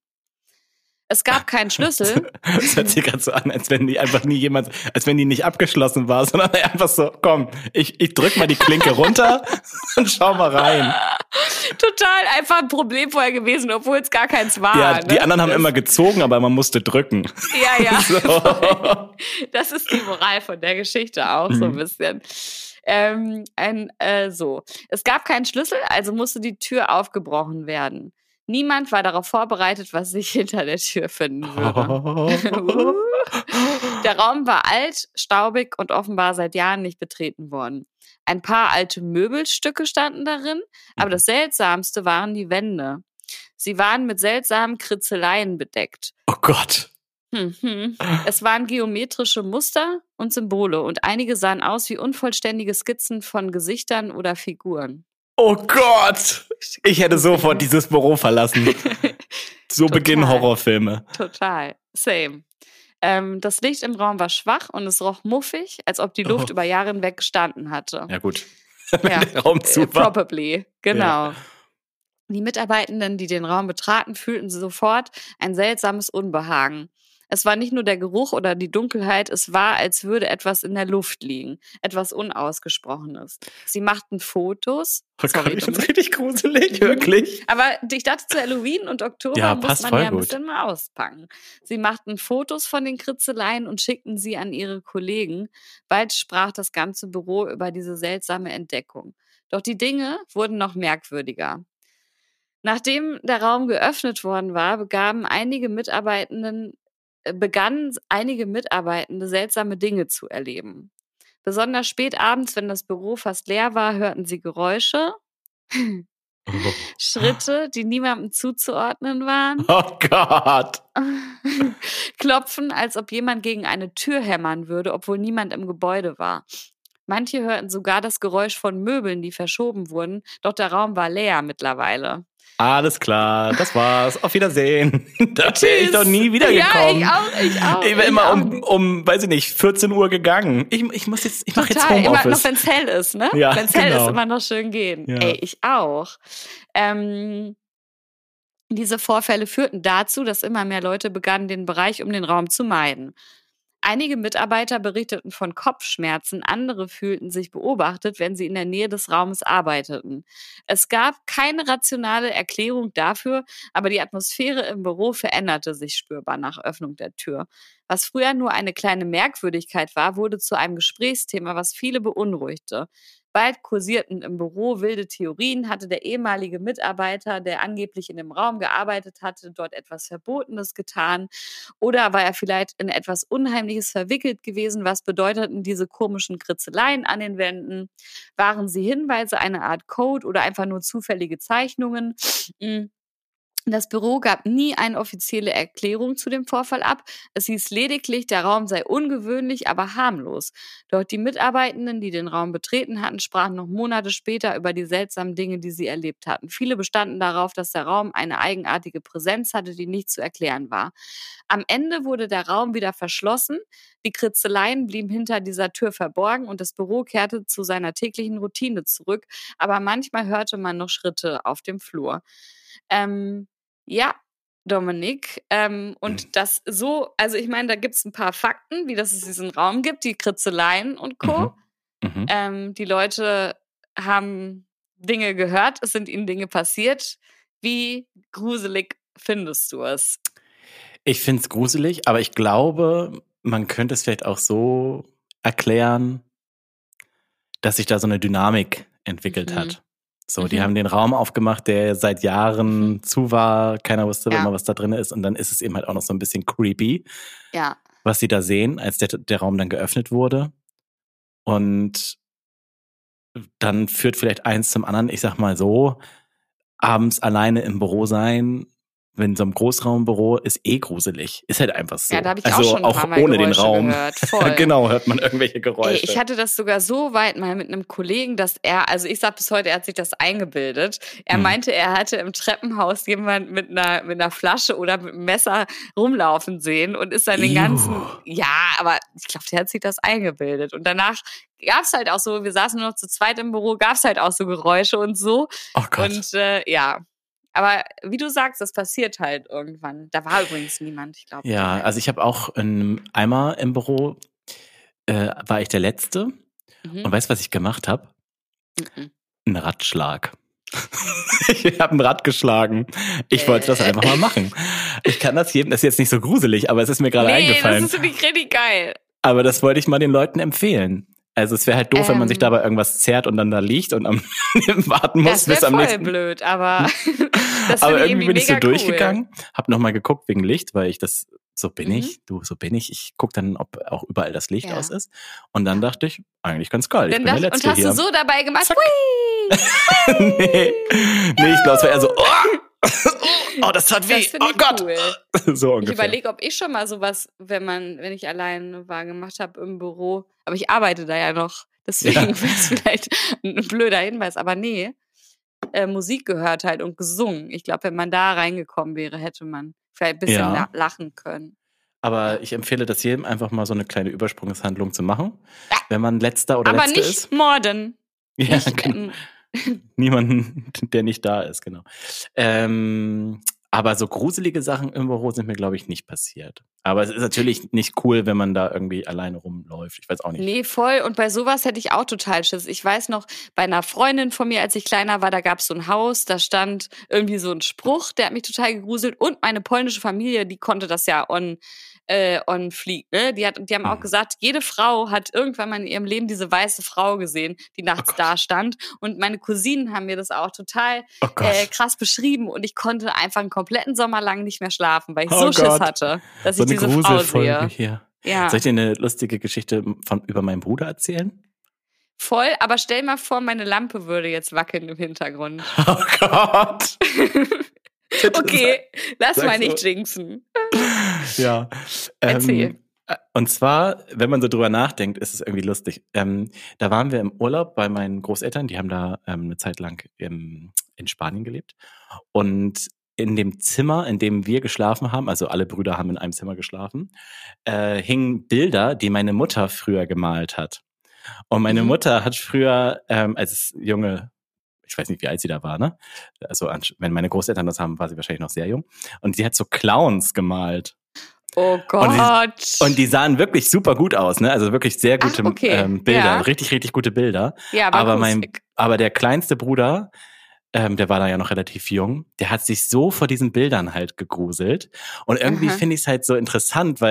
Es gab keinen Schlüssel. Das hört sich gerade so an, als wenn die einfach nie jemand, als wenn die nicht abgeschlossen war, sondern einfach so, komm, ich, ich drück mal die Klinke runter und schau mal rein. Total einfach ein Problem vorher gewesen, obwohl es gar keins war. Ja, ne? die anderen haben das, immer gezogen, aber man musste drücken. Ja, ja. So. Das ist die Moral von der Geschichte auch so ein Mhm. bisschen. Ähm, ein, äh, so. Es gab keinen Schlüssel, also musste die Tür aufgebrochen werden. Niemand war darauf vorbereitet, was sich hinter der Tür finden würde. Der Raum war alt, staubig und offenbar seit Jahren nicht betreten worden. Ein paar alte Möbelstücke standen darin, aber das Seltsamste waren die Wände. Sie waren mit seltsamen Kritzeleien bedeckt. Oh Gott. Mhm. Es waren geometrische Muster und Symbole und einige sahen aus wie unvollständige Skizzen von Gesichtern oder Figuren. Oh Gott. Ich hätte sofort dieses Büro verlassen. So Total. beginnen Horrorfilme. Total. Same. Ähm, das Licht im Raum war schwach und es roch muffig, als ob die Luft Oh. über Jahre hinweg gestanden hatte. Ja gut. Wenn Ja. der Raum Äh, zu war. Probably, genau. Die Mitarbeitenden, die den Raum betraten, fühlten sofort ein seltsames Unbehagen. Es war nicht nur der Geruch oder die Dunkelheit, es war, als würde etwas in der Luft liegen, etwas Unausgesprochenes. Sie machten Fotos. Oh Sorry, Gott, ich find's Dominik. richtig gruselig, wirklich. Aber ich dachte, zu Halloween und Oktober Ja, muss passt man voll ja ein gut. bisschen mal auspacken. Sie machten Fotos von den Kritzeleien und schickten sie an ihre Kollegen. Bald sprach das ganze Büro über diese seltsame Entdeckung. Doch die Dinge wurden noch merkwürdiger. Nachdem der Raum geöffnet worden war, begaben einige Mitarbeitenden, äh, begannen einige Mitarbeitende seltsame Dinge zu erleben. Besonders spät abends, wenn das Büro fast leer war, hörten sie Geräusche, Oh. Schritte, die niemandem zuzuordnen waren, Oh Gott. Klopfen, als ob jemand gegen eine Tür hämmern würde, obwohl niemand im Gebäude war. Manche hörten sogar das Geräusch von Möbeln, die verschoben wurden, doch der Raum war leer mittlerweile. Alles klar, das war's. Auf Wiedersehen. Da wäre ich Tschüss. doch nie wiedergekommen. Ja, ich auch, ich auch. Ich wäre ich immer auch um, nicht. um, weiß ich nicht, vierzehn Uhr gegangen. Ich, ich muss jetzt, ich mache jetzt Total, immer noch, Homeoffice. wenn es hell ist, ne? Ja, wenn es hell genau. ist, immer noch schön gehen. Ja. Ey, ich auch. Ähm, diese Vorfälle führten dazu, dass immer mehr Leute begannen, den Bereich um den Raum zu meiden. Einige Mitarbeiter berichteten von Kopfschmerzen, andere fühlten sich beobachtet, wenn sie in der Nähe des Raumes arbeiteten. Es gab keine rationale Erklärung dafür, aber die Atmosphäre im Büro veränderte sich spürbar nach Öffnung der Tür. Was früher nur eine kleine Merkwürdigkeit war, wurde zu einem Gesprächsthema, was viele beunruhigte. Bald kursierten im Büro wilde Theorien, hatte der ehemalige Mitarbeiter, der angeblich in dem Raum gearbeitet hatte, dort etwas Verbotenes getan? Oder war er vielleicht in etwas Unheimliches verwickelt gewesen? Was bedeuteten diese komischen Kritzeleien an den Wänden? Waren sie Hinweise, eine Art Code oder einfach nur zufällige Zeichnungen? Das Büro gab nie eine offizielle Erklärung zu dem Vorfall ab. Es hieß lediglich, der Raum sei ungewöhnlich, aber harmlos. Doch die Mitarbeitenden, die den Raum betreten hatten, sprachen noch Monate später über die seltsamen Dinge, die sie erlebt hatten. Viele bestanden darauf, dass der Raum eine eigenartige Präsenz hatte, die nicht zu erklären war. Am Ende wurde der Raum wieder verschlossen. Die Kritzeleien blieben hinter dieser Tür verborgen und das Büro kehrte zu seiner täglichen Routine zurück. Aber manchmal hörte man noch Schritte auf dem Flur. Ähm, ja, Dominik. Ähm, und das so, also ich meine, da gibt es ein paar Fakten, wie dass es diesen Raum gibt, die Kritzeleien und Co. Mhm. Mhm. Ähm, die Leute haben Dinge gehört, es sind ihnen Dinge passiert. Wie gruselig findest du es? Ich finde es gruselig, aber ich glaube, man könnte es vielleicht auch so erklären, dass sich da so eine Dynamik entwickelt Mhm. hat. So, Mhm. die haben den Raum aufgemacht, der seit Jahren Mhm. zu war. Keiner wusste Ja. immer, was da drin ist. Und dann ist es eben halt auch noch so ein bisschen creepy, Ja. was sie da sehen, als der, der Raum dann geöffnet wurde. Und dann führt vielleicht eins zum anderen. Ich sag mal so, abends alleine im Büro sein, wenn so ein Großraumbüro ist eh gruselig. Ist halt einfach so. Ja, da habe ich also auch schon ein paar Mal ohne den Geräusche Raum. gehört. Voll. Genau, hört man irgendwelche Geräusche. Ey, ich hatte das sogar so weit mal mit einem Kollegen, dass er, also ich sag bis heute, er hat sich das eingebildet. Er Hm. meinte, er hatte im Treppenhaus jemand mit einer, mit einer Flasche oder mit einem Messer rumlaufen sehen und ist dann den Ew. ganzen, ja, aber ich glaube, der hat sich das eingebildet. Und danach gab's halt auch so, wir saßen nur noch zu zweit im Büro, gab's halt auch so Geräusche und so. Oh Gott. Und äh, ja, aber wie du sagst, das passiert halt irgendwann. Da war übrigens niemand, ich glaube. Ja, also ich habe auch in, einmal im Büro, äh, war ich der Letzte. Mhm. Und weißt du, was ich gemacht habe? Mhm. Ein Radschlag. Ich habe ein Rad geschlagen. Ich wollte das Äh. einfach mal machen. Ich kann das jedem, das ist jetzt nicht so gruselig, aber es ist mir gerade Nee, eingefallen. das ist wirklich richtig geil. Aber das wollte ich mal den Leuten empfehlen. Also es wäre halt doof, wenn man sich Ähm. dabei irgendwas zerrt und dann da liegt und am warten muss Das bis wäre am voll nächsten. blöd, aber das Aber finde ich irgendwie bin ich so mega cool. durchgegangen, hab nochmal geguckt wegen Licht, weil ich das, so bin Mhm. ich, du, so bin ich. Ich guck dann, ob auch überall das Licht Ja. aus ist. Und dann dachte ich, eigentlich ganz geil, ich Dann bin der dacht, Letzte und hast hier. du so dabei gemacht, Zack. hui! nee, nee, ich glaube, es war eher so, oh, oh das tat weh, Das finde oh ich Gott. cool. So Ich ungefähr. überlege, ob ich schon mal sowas, wenn man, wenn ich allein war, gemacht habe im Büro. Aber ich arbeite da ja noch. Deswegen Ja. wäre es vielleicht ein blöder Hinweis. Aber nee, äh, Musik gehört halt und gesungen. Ich glaube, wenn man da reingekommen wäre, hätte man vielleicht ein bisschen Ja. la- lachen können. Aber ich empfehle das jedem, einfach mal so eine kleine Übersprungshandlung zu machen, wenn man Letzter oder Aber Letzte nicht ist. morden. Ja, Nicht, genau. ähm, Niemanden, der nicht da ist, genau. Ähm, aber so gruselige Sachen im Büro sind mir, glaube ich, nicht passiert. Aber es ist natürlich nicht cool, wenn man da irgendwie alleine rumläuft. Ich weiß auch nicht. Nee, voll. Und bei sowas hätte ich auch total Schiss. Ich weiß noch, bei einer Freundin von mir, als ich kleiner war, da gab es so ein Haus, da stand irgendwie so ein Spruch, der hat mich total gegruselt. Und meine polnische Familie, die konnte das ja on, äh, on fleek, ne? Die, hat, die haben auch Mhm. gesagt, jede Frau hat irgendwann mal in ihrem Leben diese weiße Frau gesehen, die nachts Gott. da stand. Und meine Cousinen haben mir das auch total Oh Gott. äh, krass beschrieben. Und ich konnte einfach einen kompletten Sommer lang nicht mehr schlafen, weil ich Oh so Schiss Gott. hatte, dass so ich eine diese Frau Gruselfolge sehe. hier. Ja. Soll ich dir eine lustige Geschichte von, über meinen Bruder erzählen? Voll, aber stell mal vor, meine Lampe würde jetzt wackeln im Hintergrund. Oh Gott. Bitte Okay, lass sag mal so. nicht jinxen. Ja. Erzähl. Ähm, und zwar, wenn man so drüber nachdenkt, ist es irgendwie lustig. Ähm, da waren wir im Urlaub bei meinen Großeltern, die haben da ähm, eine Zeit lang im, in Spanien gelebt. Und in dem Zimmer, in dem wir geschlafen haben, also alle Brüder haben in einem Zimmer geschlafen, äh, hingen Bilder, die meine Mutter früher gemalt hat. Und meine Mhm. Mutter hat früher ähm, als junge, ich weiß nicht, wie alt sie da war, ne? Also wenn meine Großeltern das haben, war sie wahrscheinlich noch sehr jung. Und sie hat so Clowns gemalt. Oh Und Gott. die, und die sahen wirklich super gut aus, ne? Also wirklich sehr gute Ach, okay. ähm, Bilder, Ja. richtig, richtig gute Bilder. ja, aber, Aber mein, gruselig. aber der kleinste Bruder, ähm, der war da ja noch relativ jung, der hat sich so vor diesen Bildern halt gegruselt. Und irgendwie Aha. finde ich es halt so interessant, weil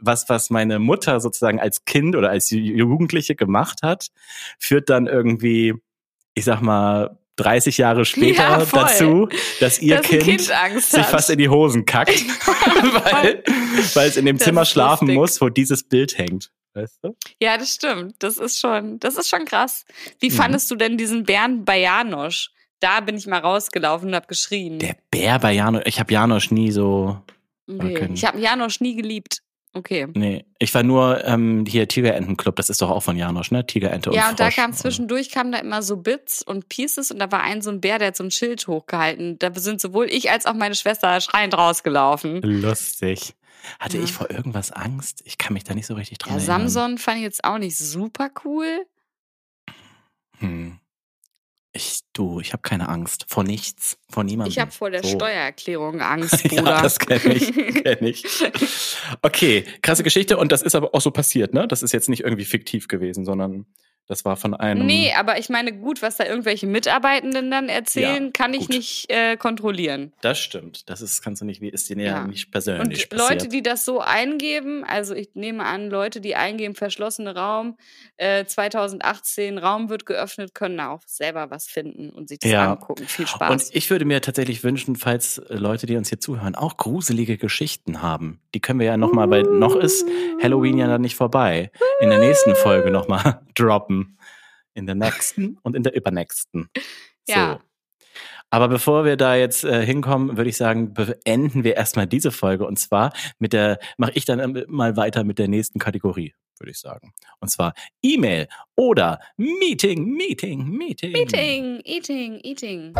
was, was meine Mutter sozusagen als Kind oder als Jugendliche gemacht hat, führt dann irgendwie, ich sag mal, dreißig Jahre später Ja, voll. dazu, dass ihr Dass ein Kind, Kind Angst sich hat. fast in die Hosen kackt, weil, weil es in dem Das Zimmer ist schlafen lustig. muss, wo dieses Bild hängt. Weißt du? Ja, das stimmt. Das ist schon, das ist schon krass. Wie Mhm. fandest du denn diesen Bernd bei Janosch? Da bin ich mal rausgelaufen und hab geschrien. Der Bär bei Janosch, ich habe Janosch nie so okay. können. Ich habe Janosch nie geliebt. Okay. Nee, ich war nur ähm, hier Tigerentenclub, das ist doch auch von Janosch, ne? Tigerente und Ja, Frosch. und da kam zwischendurch, kamen da immer so Bits und Pieces und da war ein so ein Bär, der hat so ein Schild hochgehalten. Da sind sowohl ich als auch meine Schwester schreiend rausgelaufen. Lustig. Hatte Ja. ich vor irgendwas Angst? Ich kann mich da nicht so richtig dran Ja, erinnern. Samson fand ich jetzt auch nicht super cool. Hm. Ich, du, ich habe keine Angst. Vor nichts. Vor niemandem. Ich habe vor der so. Steuererklärung Angst, Bruder. Ja, das kenne ich, kenn ich. Okay, krasse Geschichte. Und das ist aber auch so passiert, ne? Das ist jetzt nicht irgendwie fiktiv gewesen, sondern das war von einem... Nee, aber ich meine, gut, was da irgendwelche Mitarbeitenden dann erzählen, Ja, kann ich gut. nicht äh, kontrollieren. Das stimmt. Das ist, kannst du nicht, wie ist dir ja Ja. nicht persönlich Und passiert. Leute, die das so eingeben, also ich nehme an, Leute, die eingeben, verschlossene Raum, äh, zweitausendachtzehn, Raum wird geöffnet, können da auch selber was finden und sich das Ja. angucken. Viel Spaß. Und ich würde mir tatsächlich wünschen, falls äh, Leute, die uns hier zuhören, auch gruselige Geschichten haben. Die können wir ja nochmal, weil noch ist Halloween ja dann nicht vorbei, in der nächsten Folge nochmal droppen. In der nächsten und in der übernächsten. So. Ja. Aber bevor wir da jetzt äh, hinkommen, würde ich sagen, beenden wir erstmal diese Folge. Und zwar mit der, mache ich dann ähm, mal weiter mit der nächsten Kategorie, würde ich sagen. Und zwar E-Mail oder Meeting, Meeting, Meeting. Eating, eating, eating.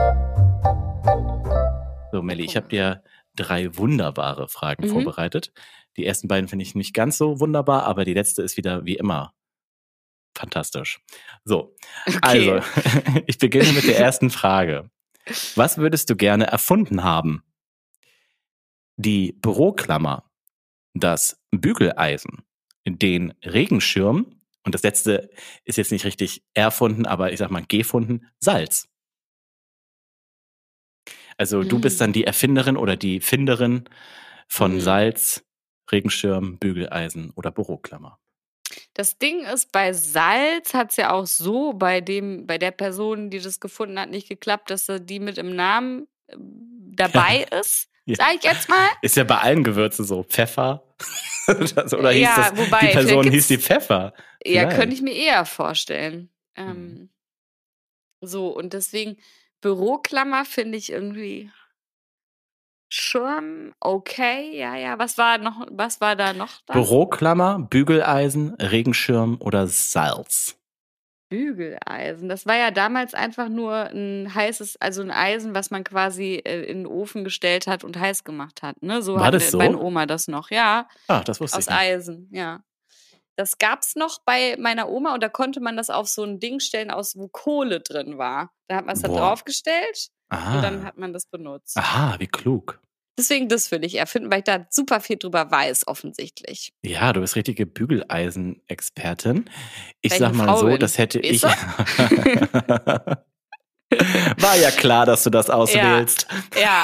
So, Melli, ich habe dir drei wunderbare Fragen Mhm. vorbereitet. Die ersten beiden finde ich nicht ganz so wunderbar, aber die letzte ist wieder wie immer fantastisch. So, Okay. also, ich beginne mit der ersten Frage. Was würdest du gerne erfunden haben? Die Büroklammer, das Bügeleisen, den Regenschirm und das letzte ist jetzt nicht richtig erfunden, aber ich sag mal gefunden, Salz. Also du bist dann die Erfinderin oder die Finderin von Mhm. Salz, Regenschirm, Bügeleisen oder Büroklammer. Das Ding ist, bei Salz hat es ja auch so bei dem, bei der Person, die das gefunden hat, nicht geklappt, dass er die mit im Namen äh, dabei ist. Ja. Sag ich jetzt mal. Ist ja bei allen Gewürzen so. Pfeffer. Oder hieß Ja, das, wobei, die Person vielleicht hieß die gibt's- Pfeffer. Ja, Vielleicht. könnte ich mir eher vorstellen. Ähm, Mhm. So, und deswegen Büroklammer finde ich irgendwie schon okay. Ja, ja. Was war noch, was war da noch da? Büroklammer, Bügeleisen, Regenschirm oder Salz. Bügeleisen. Das war ja damals einfach nur ein heißes, also ein Eisen, was man quasi äh, in den Ofen gestellt hat und heiß gemacht hat. Ne? So War hat das äh, so? meine Oma das noch. Ja, Ah, das wusste aus ich nicht. Eisen, ja. Das gab's noch bei meiner Oma und da konnte man das auf so ein Ding stellen, aus wo Kohle drin war. Da hat man es da Boah. draufgestellt und dann Ah. hat man das benutzt. Aha, wie klug. Deswegen, das will ich erfinden, weil ich da super viel drüber weiß, offensichtlich. Ja, du bist richtige Bügeleisen-Expertin. Ich Weil ich sag eine mal Frau so, bin. das hätte ich. Weißt War ja klar, dass du das auswählst. Ja.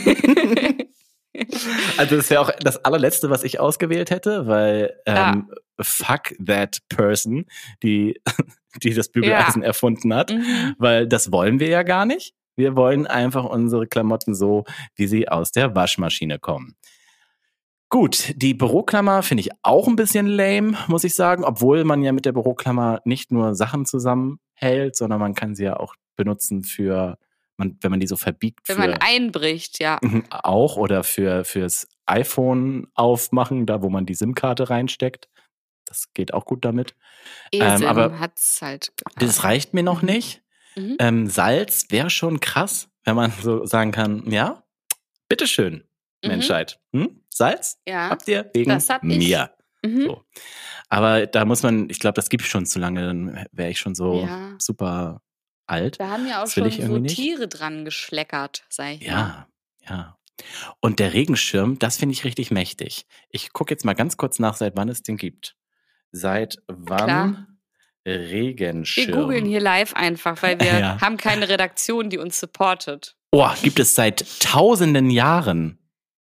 Also das wäre auch das allerletzte, was ich ausgewählt hätte, weil ähm, fuck that person, die, die das Bügeleisen erfunden hat, Mhm. weil das wollen wir ja gar nicht. Wir wollen einfach unsere Klamotten so, wie sie aus der Waschmaschine kommen. Gut, die Büroklammer finde ich auch ein bisschen lame, muss ich sagen, obwohl man ja mit der Büroklammer nicht nur Sachen zusammenhält, sondern man kann sie ja auch benutzen für, man, wenn man die so verbiegt. Wenn für, man einbricht, ja. Mhm, auch oder für fürs iPhone aufmachen, da wo man die SIM-Karte reinsteckt. Das geht auch gut damit. Esel Ähm, aber hat's halt. Das reicht mir noch Mhm. nicht. Mhm. Ähm, Salz wäre schon krass, wenn man so sagen kann, ja, bitteschön, Mhm. Menschheit. Hm? Salz? Ja. Habt ihr wegen Das hab ich. mir. Mhm. So. Aber da muss man, ich glaube, das gibt es schon zu lange, dann wäre ich schon so Ja. super alt. Da haben ja auch Das will schon ich so irgendwie nicht. Tiere dran geschleckert, sag ich mal. Ja, ja. Und der Regenschirm, das finde ich richtig mächtig. Ich gucke jetzt mal ganz kurz nach, seit wann es den gibt. Seit wann Klar. Regenschirm? Wir googeln hier live einfach, weil wir Ja. haben keine Redaktion, die uns supportet. Oh, gibt es seit tausenden Jahren.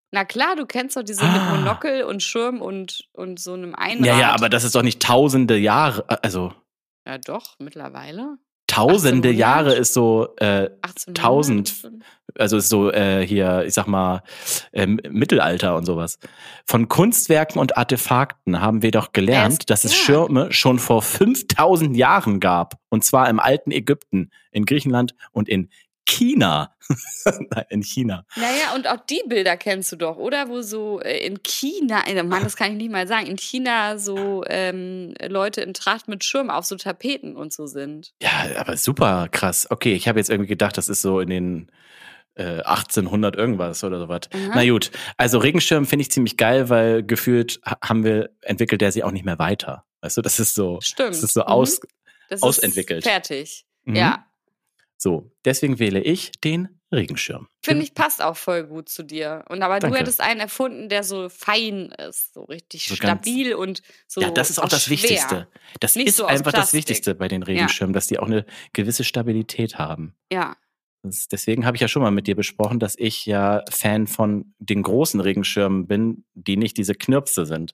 Na klar, du kennst doch diese Ah. mit Monokel und Schirm und, und so einem Einrad. Ja, ja, aber das ist doch nicht tausende Jahre, also Ja doch, mittlerweile. tausende achtzehnhundert? Jahre ist so äh, achtzehnhundert tausend, ist schon- also ist so äh, hier, ich sag mal, ähm, Mittelalter und sowas. Von Kunstwerken und Artefakten haben wir doch gelernt, Es- dass es ja. Schirme schon vor fünftausend Jahren gab. Und zwar im alten Ägypten, in Griechenland und in China. Nein, in China. Naja, und auch die Bilder kennst du doch, oder? Wo so äh, in China, äh, Mann, das kann ich nicht mal sagen, in China so ähm, Leute in Tracht mit Schirm auf so Tapeten und so sind. Ja, aber super krass. Okay, ich habe jetzt irgendwie gedacht, das ist so in den äh, achtzehnhundert irgendwas oder sowas. Mhm. Na gut, also Regenschirm finde ich ziemlich geil, weil gefühlt ha- haben wir, entwickelt der sie auch nicht mehr weiter. Weißt du, das ist so, Stimmt. das ist so Mhm. aus, Das ausentwickelt. Ist fertig. Mhm. Ja. So, deswegen wähle ich den Regenschirm. Finde ich, passt auch voll gut zu dir. Und aber Danke. du hättest einen erfunden, der so fein ist, so richtig So ganz- stabil und so. Ja, das ist auch das schwer. Wichtigste. Das Nicht ist so aus einfach das Plastik. Wichtigste bei den Regenschirmen, dass die auch eine gewisse Stabilität haben. Ja. Das, deswegen habe ich ja schon mal mit dir besprochen, dass ich ja Fan von den großen Regenschirmen bin, die nicht diese Knirpse sind.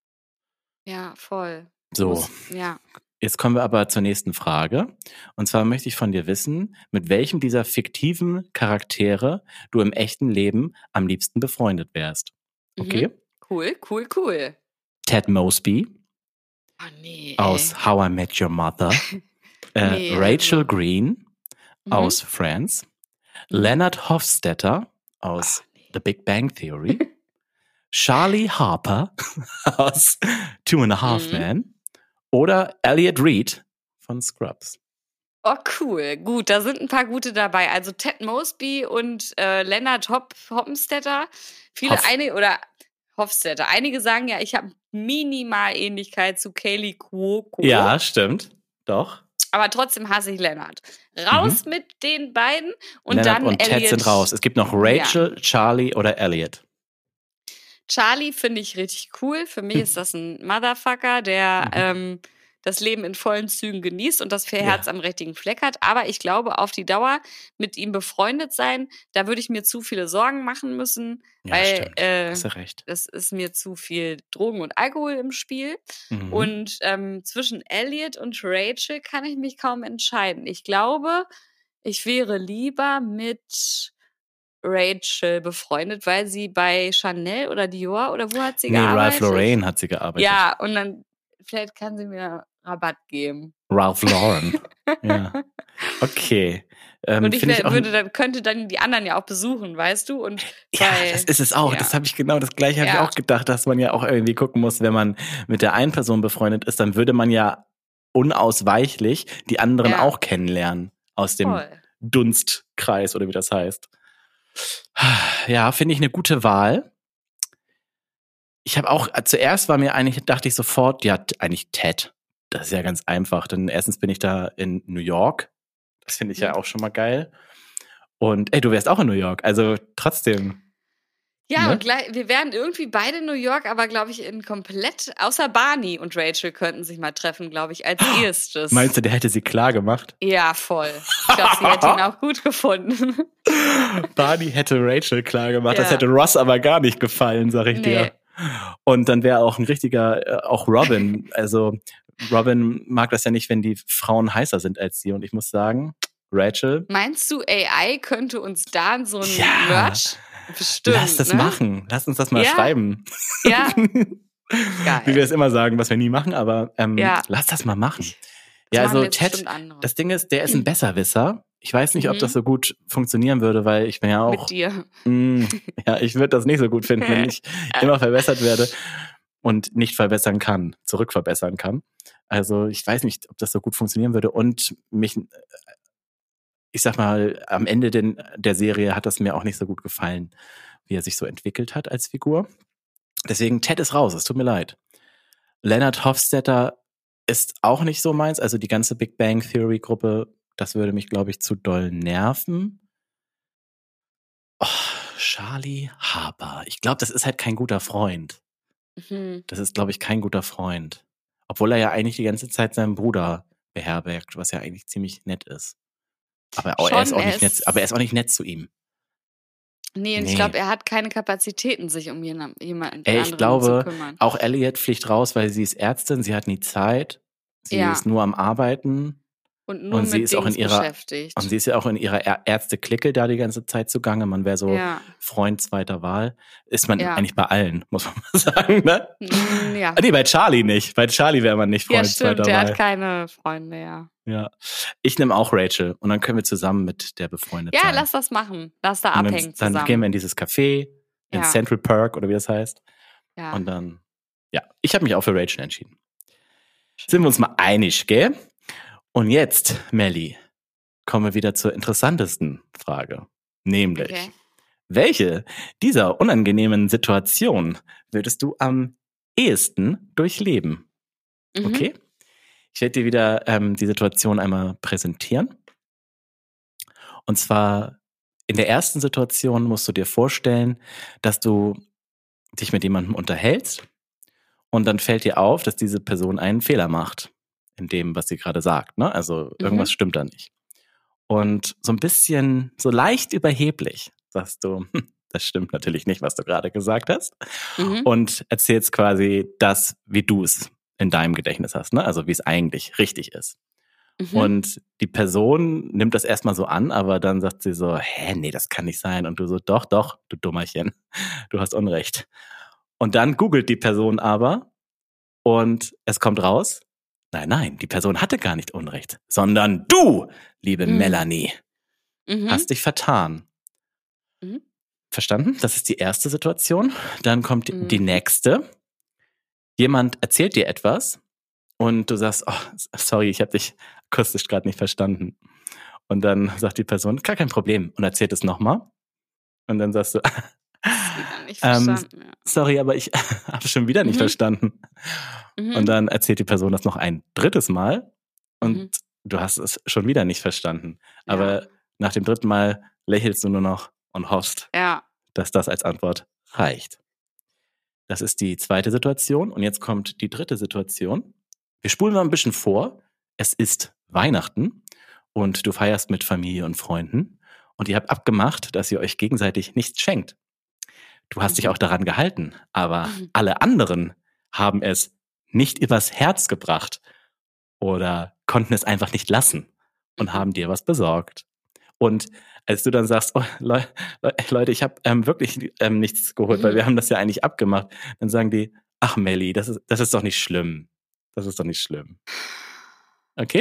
Ja, voll. So, Muss- Ja. jetzt kommen wir aber zur nächsten Frage. Und zwar möchte ich von dir wissen, mit welchem dieser fiktiven Charaktere du im echten Leben am liebsten befreundet wärst. Okay? Mhm. Cool, cool, cool. Ted Mosby Oh nee. aus ey. How I Met Your Mother. äh, Nee, Rachel also- Green Mhm. aus Friends. Mhm. Leonard Hofstetter aus Oh, nee. The Big Bang Theory. Charlie Harper aus Two and a Half Mhm. Men. Oder Elliot Reed von Scrubs. Oh, cool. Gut, da sind ein paar gute dabei. Also Ted Mosby und äh, Leonard Hop Hoppenstetter. Viele, Hoff- einige, oder Hofstetter. Einige sagen ja, ich habe minimal Ähnlichkeit zu Kaylee Cuoco. Ja, stimmt. Doch. Aber trotzdem hasse ich Leonard. Raus mit den beiden und Mhm. Leonard dann und Ted Elliot. sind raus. Es gibt noch Rachel, Charlie oder Elliot. Charlie finde ich richtig cool. Für mich ist das ein Motherfucker, der Mhm. ähm, das Leben in vollen Zügen genießt und das für Ja. Herz am richtigen Fleck hat. Aber ich glaube, auf die Dauer mit ihm befreundet sein, da würde ich mir zu viele Sorgen machen müssen, Ja, weil stimmt. äh, Hast du recht. das ist mir zu viel Drogen und Alkohol im Spiel. Mhm. Und ähm, zwischen Elliot und Rachel kann ich mich kaum entscheiden. Ich glaube, ich wäre lieber mit Rachel befreundet, weil sie bei Chanel oder Dior oder wo hat sie nee, gearbeitet? Ralph Lauren hat sie gearbeitet. Ja, und dann vielleicht kann sie mir Rabatt geben. Ralph Lauren. ja. Okay. Ähm, Und ich, find wär, auch- würde dann könnte dann die anderen ja auch besuchen, weißt du? Und Ja, bei- das ist es auch. ja. Das habe ich genau das gleiche habe Ja. ich auch gedacht, dass man ja auch irgendwie gucken muss, wenn man mit der einen Person befreundet ist, dann würde man ja unausweichlich die anderen Ja. auch kennenlernen aus dem Voll. Dunstkreis oder wie das heißt. Ja, finde ich eine gute Wahl. Ich habe auch, zuerst war mir eigentlich, dachte ich sofort, ja, t- eigentlich Ted. Das ist ja ganz einfach, denn erstens bin ich da in New York. Das finde ich ja Mhm. auch schon mal geil. Und ey, du wärst auch in New York, also trotzdem. Ja, Ne? und gleich, wir wären irgendwie beide in New York, aber glaube ich in komplett, außer Barney und Rachel könnten sich mal treffen, glaube ich, als erstes. Meinst du, der hätte sie klar gemacht? Ja, voll. Ich glaube, sie hätte ihn auch gut gefunden. Barney hätte Rachel klar gemacht. Das Ja. hätte Ross aber gar nicht gefallen, sag ich Nee. dir. Und dann wäre auch ein richtiger, äh, auch Robin. Also Robin mag das ja nicht, wenn die Frauen heißer sind als sie. Und ich muss sagen, Rachel, Meinst du, A I könnte uns da in so ein Ja. Merch? Bestimmt. lass das ne? machen. Lass uns das mal Ja. schreiben. Ja, Wie wir es immer sagen, was wir nie machen, aber ähm, Ja. lass das mal machen. das Ja, machen also jetzt Ted, bestimmt andere. das Ding ist, der ist ein Besserwisser. Ich weiß nicht, ob Mhm. das so gut funktionieren würde, weil ich bin ja auch, Mit dir. Mm, ja, ich würde das nicht so gut finden, wenn ich immer verbessert werde und nicht verbessern kann, zurückverbessern kann. Also ich weiß nicht, ob das so gut funktionieren würde und mich, äh, ich sag mal, am Ende den, der Serie hat das mir auch nicht so gut gefallen, wie er sich so entwickelt hat als Figur. Deswegen, Ted ist raus, es tut mir leid. Leonard Hofstetter ist auch nicht so meins, also die ganze Big Bang Theory Gruppe, das würde mich, glaube ich, zu doll nerven. Oh, Charlie Harper. Ich glaube, das ist halt kein guter Freund. Mhm. Das ist, glaube ich, kein guter Freund. Obwohl er ja eigentlich die ganze Zeit seinen Bruder beherbergt, was ja eigentlich ziemlich nett ist. Aber, oh, er, ist Schon, auch er nicht nett, ist- aber er ist auch nicht nett zu ihm. Nee, und ich Nee. glaube, er hat keine Kapazitäten, sich um jemand, jemanden Ey, anderen ich glaube, zu kümmern. auch Elliot fliegt raus, weil sie ist Ärztin, sie hat nie Zeit, sie Ja. ist nur am Arbeiten Und nur und sie mit ist auch in Dings ihrer beschäftigt. und sie ist ja auch in ihrer Ä- Ärzte-Clique da die ganze Zeit zugange. Man wäre so Ja. Freund zweiter Wahl. Ist man Ja. eigentlich bei allen, muss man mal sagen, ne? Mm, ja. Ah, nee, bei Charlie nicht. Bei Charlie wäre man nicht Freund Ja, stimmt, zweiter der Wahl. hat keine Freunde, ja. Ja. Ich nehme auch Rachel und dann können wir zusammen mit der befreundet Ja, sein. lass das machen. Lass da Und dann, abhängen dann zusammen. gehen wir in dieses Café, in Ja. Central Park oder wie das heißt. Ja. Und dann, ja, ich habe mich auch für Rachel entschieden. Sind wir uns mal einig, gell? Und jetzt, Melli, kommen wir wieder zur interessantesten Frage. Nämlich, Okay. welche dieser unangenehmen Situationen würdest du am ehesten durchleben? Mhm. Okay? Ich werde dir wieder ähm, die Situation einmal präsentieren. Und zwar in der ersten Situation musst du dir vorstellen, dass du dich mit jemandem unterhältst und dann fällt dir auf, dass diese Person einen Fehler macht in dem, was sie gerade sagt. Ne? Also irgendwas Mhm. stimmt da nicht. Und so ein bisschen, so leicht überheblich sagst du, hm, das stimmt natürlich nicht, was du gerade gesagt hast. Mhm. Und erzählst quasi das, wie du es in deinem Gedächtnis hast, ne? Also wie es eigentlich richtig ist. Mhm. Und die Person nimmt das erstmal so an, aber dann sagt sie so, hä, nee, das kann nicht sein. Und du so, doch, doch, du Dummerchen, du hast Unrecht. Und dann googelt die Person aber und es kommt raus, nein, nein, die Person hatte gar nicht Unrecht, sondern du, liebe Mhm. Melanie, Mhm. hast dich vertan. Mhm. Verstanden? Das ist die erste Situation. Dann kommt Mhm. die nächste. Jemand erzählt dir etwas und du sagst, oh, sorry, ich habe dich akustisch gerade nicht verstanden. Und dann sagt die Person, gar kein Problem und erzählt es nochmal. Und dann sagst du, Wieder nicht ähm, verstanden. Ja. sorry, aber ich habe schon wieder nicht Mhm. verstanden. Mhm. Und dann erzählt die Person das noch ein drittes Mal und Mhm. du hast es schon wieder nicht verstanden. Ja. Aber nach dem dritten Mal lächelst du nur noch und hoffst, Ja. dass das als Antwort reicht. Das ist die zweite Situation. Und jetzt kommt die dritte Situation. Wir spulen mal ein bisschen vor. Es ist Weihnachten und du feierst mit Familie und Freunden und ihr habt abgemacht, dass ihr euch gegenseitig nichts schenkt. Du hast dich Mhm. auch daran gehalten, aber Mhm. alle anderen haben es nicht übers Herz gebracht oder konnten es einfach nicht lassen und Mhm. haben dir was besorgt. Und als du dann sagst, oh, Le Le Leute, ich habe ähm, wirklich ähm, nichts geholt, weil Mhm. wir haben das ja eigentlich abgemacht, dann sagen die, ach Melli, das ist, das ist doch nicht schlimm. Das ist doch nicht schlimm. Okay?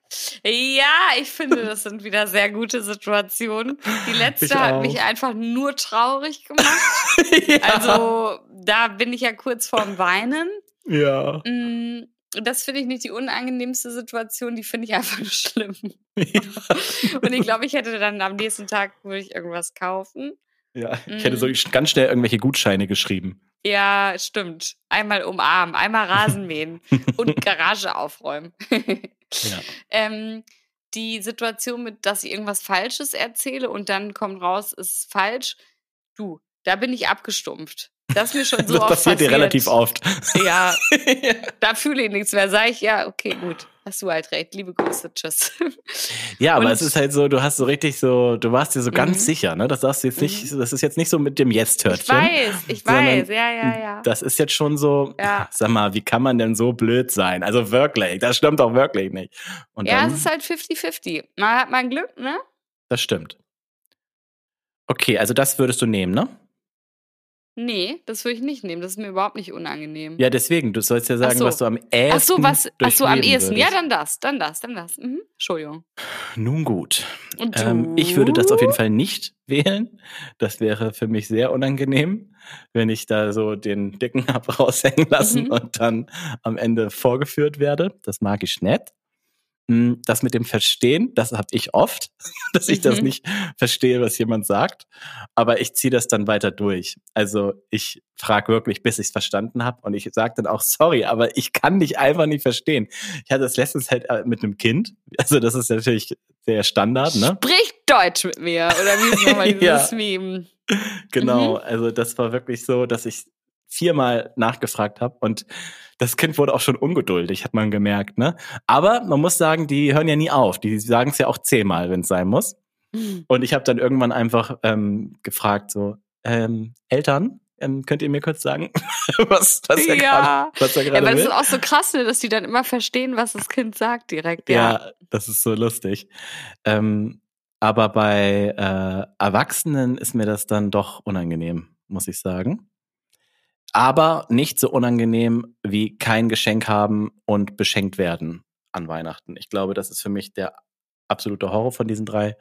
Ja, ich finde, das sind wieder sehr gute Situationen. Die letzte Ich hat auch. mich einfach nur traurig gemacht. Ja. Also, da bin ich ja kurz vorm Weinen. Ja. Mm, Das finde ich nicht die unangenehmste Situation, die finde ich einfach nur schlimm. Ja. Und ich glaube, ich hätte dann am nächsten Tag würde ich irgendwas kaufen. Ja, ich hätte so Mm, ganz schnell irgendwelche Gutscheine geschrieben. Ja, stimmt. Einmal umarmen, einmal Rasen mähen und Garage aufräumen. Ja. ähm, die Situation mit, dass ich irgendwas Falsches erzähle und dann kommt raus, es ist falsch. Du, da bin ich abgestumpft. Das ist mir schon so Das oft passiert dir passiert. relativ oft. Ja, da fühle ich nichts mehr. Sag ich, ja, okay, gut. Hast du halt recht. Liebe Grüße, tschüss. Ja, aber Und- es ist halt so, du hast so richtig so, du warst dir so ganz Mhm. sicher, ne? Das sagst du jetzt nicht, das ist jetzt nicht so mit dem Ich Yes-Törtchen. weiß, ich sondern weiß, ja, ja, ja. Das ist jetzt schon so, Ja. sag mal, wie kann man denn so blöd sein? Also wirklich, das stimmt doch wirklich nicht. Und Ja, dann, es ist halt fifty fifty. Man hat mal Glück, ne? das stimmt. Okay, also das würdest du nehmen, ne? Nee, das würde ich nicht nehmen. Das ist mir überhaupt nicht unangenehm. Ja, deswegen, du sollst ja Ach sagen, so. was du am ehesten Ach so, was? Ach so, am durchleben ehesten. Ja, würdest. dann das, dann das, dann das. Mhm. Entschuldigung. Nun gut. Und Ähm, du? ich würde das auf jeden Fall nicht wählen. Das wäre für mich sehr unangenehm, wenn ich da so den Dicken hab raushängen lassen Mhm. und dann am Ende vorgeführt werde. Das mag ich nicht. Mm, Das mit dem Verstehen, das habe ich oft, dass ich das Mhm. nicht verstehe, was jemand sagt. Aber ich ziehe das dann weiter durch. Also ich frage wirklich, bis ich es verstanden habe. Und ich sage dann auch, sorry, aber ich kann dich einfach nicht verstehen. Ich hatte das letztens halt äh, mit einem Kind. Also das ist natürlich der Standard, ne? Sprich Deutsch mit mir. Oder wie ist nochmal dieses Ja. Meme? Genau, Mhm. also das war wirklich so, dass ich viermal nachgefragt habe und das Kind wurde auch schon ungeduldig, hat man gemerkt, ne? Aber man muss sagen, die hören ja nie auf. Die sagen es ja auch zehnmal, wenn es sein muss. Und ich habe dann irgendwann einfach ähm, gefragt, so, ähm, Eltern, ähm, könnt ihr mir kurz sagen, was, was er Ja. gerade was er Ja, gerade aber das will? ist auch so krass, ne, dass die dann immer verstehen, was das Kind sagt direkt. Ja. Ja, das ist so lustig. Ähm, aber bei äh, Erwachsenen ist mir das dann doch unangenehm, muss ich sagen. Aber nicht so unangenehm wie kein Geschenk haben und beschenkt werden an Weihnachten. Ich glaube, das ist für mich der absolute Horror von diesen drei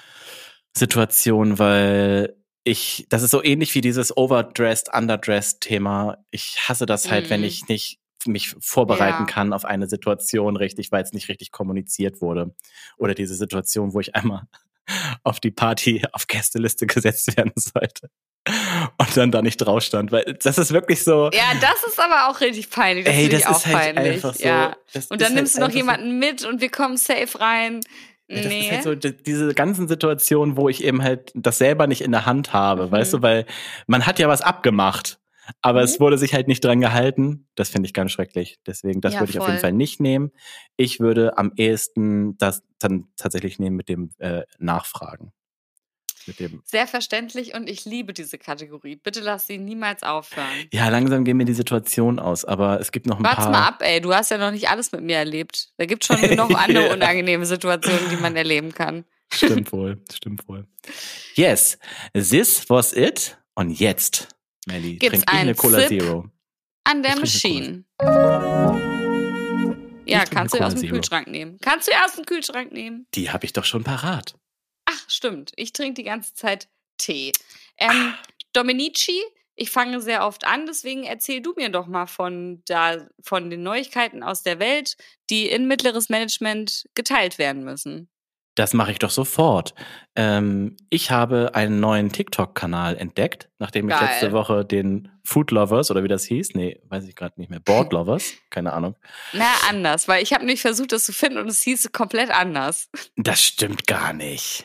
Situationen, weil ich, das ist so ähnlich wie dieses Overdressed, Underdressed Thema. Ich hasse das halt, wenn Mhm. ich nicht mich vorbereiten Ja. kann auf eine Situation richtig, weil es nicht richtig kommuniziert wurde. Oder diese Situation, wo ich einmal auf die Party auf Gästeliste gesetzt werden sollte und dann da nicht drauf stand, weil das ist wirklich so. Ja, das ist aber auch richtig peinlich. Das Ey, finde das ich auch ist halt peinlich. einfach so. Ja. das Und ist dann nimmst halt du noch einfach jemanden mit und wir kommen safe rein. So, ja, das Nee. ist halt so die- diese ganzen Situationen, wo ich eben halt das selber nicht in der Hand habe, Mhm. weißt du, weil man hat ja was abgemacht, aber Mhm. es wurde sich halt nicht dran gehalten. Das finde ich ganz schrecklich. Deswegen, das Ja, würde ich auf jeden voll. Fall nicht nehmen. Ich würde am ehesten das dann tatsächlich nehmen mit dem äh, Nachfragen. Mit dem, Sehr verständlich und ich liebe diese Kategorie. Bitte lass sie niemals aufhören. ja, langsam gehen mir die Situation aus, aber es gibt noch ein Warte paar. mal ab, ey. Du hast ja noch nicht alles mit mir erlebt. Da gibt schon genug andere Ja. unangenehme Situationen, die man erleben kann. Stimmt wohl, stimmt wohl. Yes, this was it. Und jetzt, Melly, Gibt's trink ich einen eine Cola Sip Zero. an der Ich trinke Machine. Ja, trinke kannst du Cola aus dem Zero. Kühlschrank nehmen. Kannst du aus dem Kühlschrank nehmen? Die habe ich doch schon parat. Ach, stimmt. Ich trinke die ganze Zeit Tee. Ähm, Domenici, ich fange sehr oft an, deswegen erzähl du mir doch mal von, da, von den Neuigkeiten aus der Welt, die in mittleres Management geteilt werden müssen. Das mache ich doch sofort. Ähm, ich habe einen neuen TikTok-Kanal entdeckt, nachdem ich Geil. letzte Woche den Food Lovers, oder wie das hieß, nee, weiß ich gerade nicht mehr, Board Lovers, keine Ahnung. Na, anders, weil ich habe nämlich versucht, das zu finden und es hieß komplett anders. Das stimmt gar nicht.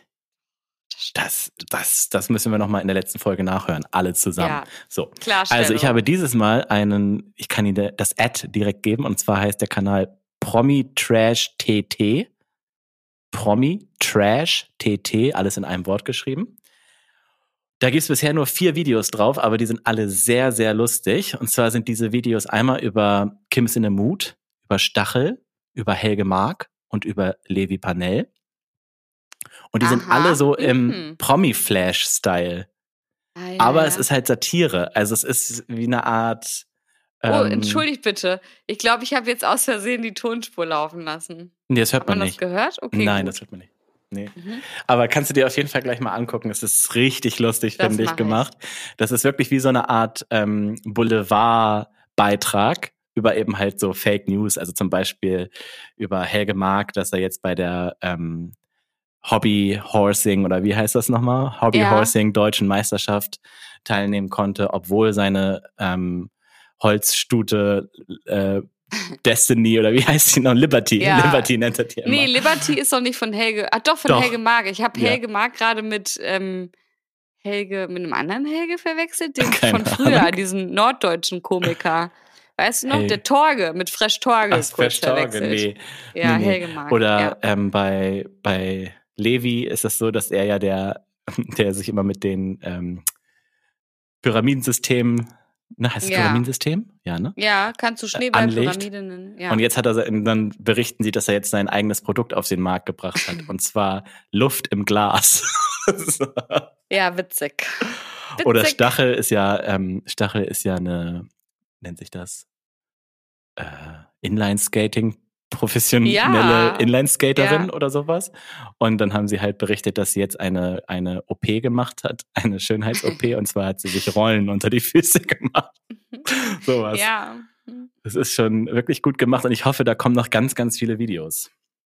Das, das, das müssen wir nochmal in der letzten Folge nachhören, alle zusammen. Ja, So. Klarstellung. Also ich habe dieses Mal einen, ich kann Ihnen das Ad direkt geben, und zwar heißt der Kanal Promi Trash T T. Promi Trash T T, alles in einem Wort geschrieben. Da gibt es bisher nur vier Videos drauf, aber die sind alle sehr, sehr lustig. Und zwar sind diese Videos einmal über Kim's in the Mood, über Stachel, über Helge Mark und über Levi Panell. Und die sind Aha. alle so im Mhm. Promi-Flash-Style. Ah, ja, Aber ja. es ist halt Satire. Also es ist wie eine Art. Oh, ähm, entschuldigt bitte. Ich glaube, ich habe jetzt aus Versehen die Tonspur laufen lassen. Nee, das hört Hat man man das nicht. gehört? Okay, Nein, gut. das hört man nicht. Nee. Mhm. Aber kannst du dir auf jeden Fall gleich mal angucken. Es ist richtig lustig, Das finde ich, mach ich. gemacht. Das ist wirklich wie so eine Art ähm, Boulevard-Beitrag über eben halt so Fake News. Also zum Beispiel über Helge Mark, dass er jetzt bei der ähm, Hobby-Horsing, oder wie heißt das nochmal? Hobby-Horsing Deutschen Meisterschaft teilnehmen konnte, obwohl seine ähm, Holzstute äh, Destiny, oder wie heißt sie noch? Liberty. Ja. Liberty nennt er die immer. Nee, Liberty ist doch nicht von Helge. Ah, doch, von Doch. Helge Mark. Ich habe Ja. Helge Mark gerade mit ähm, Helge, mit einem anderen Helge verwechselt. Den Keine von früher, Ahnung. diesen norddeutschen Komiker. Weißt du noch? Hey. Der Torge, mit Fresh Torge Ach, kurz Versorge, verwechselt. nee. Ja, nee, nee. Helge Mark. Oder ja. ähm, bei, bei Levi ist es so, dass er ja der, der sich immer mit den ähm, Pyramidensystemen, na, heißt es Ja. Pyramidensystem? Ja, ne? Ja, kannst du Äh, Schneeballpyramide nennen. Ja. Und jetzt hat er, dann berichten sie, dass er jetzt sein eigenes Produkt auf den Markt gebracht hat. Und zwar Luft im Glas. So. ja, witzig. witzig. Oder Stachel ist ja, ähm, Stachel ist ja eine, nennt sich das, äh, Inline-Skating, professionelle Ja. Inline-Skaterin Ja. oder sowas. Und dann haben sie halt berichtet, dass sie jetzt eine, eine O P gemacht hat, eine Schönheits-O P, und zwar hat sie sich Rollen unter die Füße gemacht. Sowas. Ja. Das ist schon wirklich gut gemacht und ich hoffe, da kommen noch ganz, ganz viele Videos.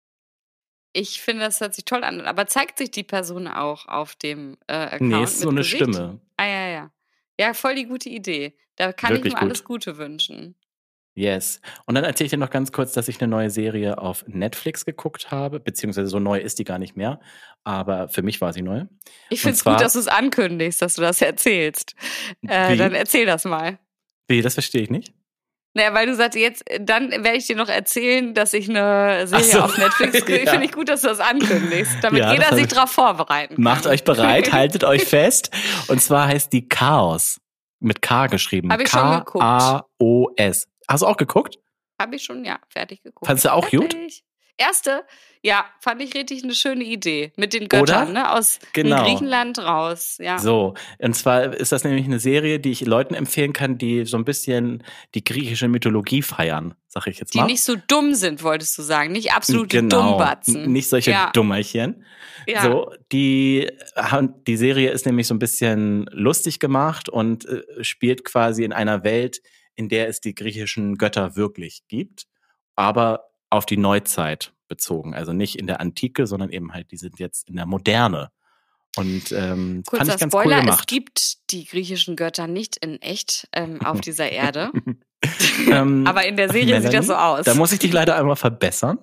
Ich finde, das hört sich toll an. Aber zeigt sich die Person auch auf dem äh, Account? Nee, ist so mit eine Gesicht? Stimme. Ah, ja, ja. Ja, voll die gute Idee. Da kann Wirklich ich nur alles gut. Gute wünschen. Yes. Und dann erzähle ich dir noch ganz kurz, dass ich eine neue Serie auf Netflix geguckt habe, beziehungsweise so neu ist die gar nicht mehr, aber für mich war sie neu. Ich Und finde es zwar- gut, dass du es ankündigst, dass du das erzählst. Äh, Wie? dann erzähl das mal. Wie, das verstehe ich nicht. Naja, weil du sagst, jetzt, dann werde ich dir noch erzählen, dass ich eine Serie so. auf Netflix kriege. Ja. Finde ich gut, dass du das ankündigst, damit Ja, jeder das sich darauf vorbereiten kann. Macht euch bereit, haltet euch fest. Und zwar heißt die Chaos. Mit K geschrieben. Hab ich schon geguckt. K A O S. Hast du auch geguckt? Habe ich schon, ja, fertig geguckt. Fandest du auch fertig. gut? Erste, ja, fand ich richtig eine schöne Idee. Mit den Göttern, Oder? ne? Aus Genau. Griechenland raus, ja. So, und zwar ist das nämlich eine Serie, die ich Leuten empfehlen kann, die so ein bisschen die griechische Mythologie feiern, sag ich jetzt Die mal. nicht so dumm sind, wolltest du sagen. Nicht absolute Genau. Dummbatzen. Nicht solche ja. Dummerchen. Ja. So, die, die Serie ist nämlich so ein bisschen lustig gemacht und äh, spielt quasi in einer Welt, in der es die griechischen Götter wirklich gibt, aber auf die Neuzeit bezogen. Also nicht in der Antike, sondern eben halt, die sind jetzt in der Moderne. Und ähm, Kurzer fand ich ganz Spoiler, cool gemacht. Es gibt die griechischen Götter nicht in echt ähm, auf dieser Erde. ähm, Aber in der Serie Melanie, sieht das so aus. Da muss ich dich leider einmal verbessern.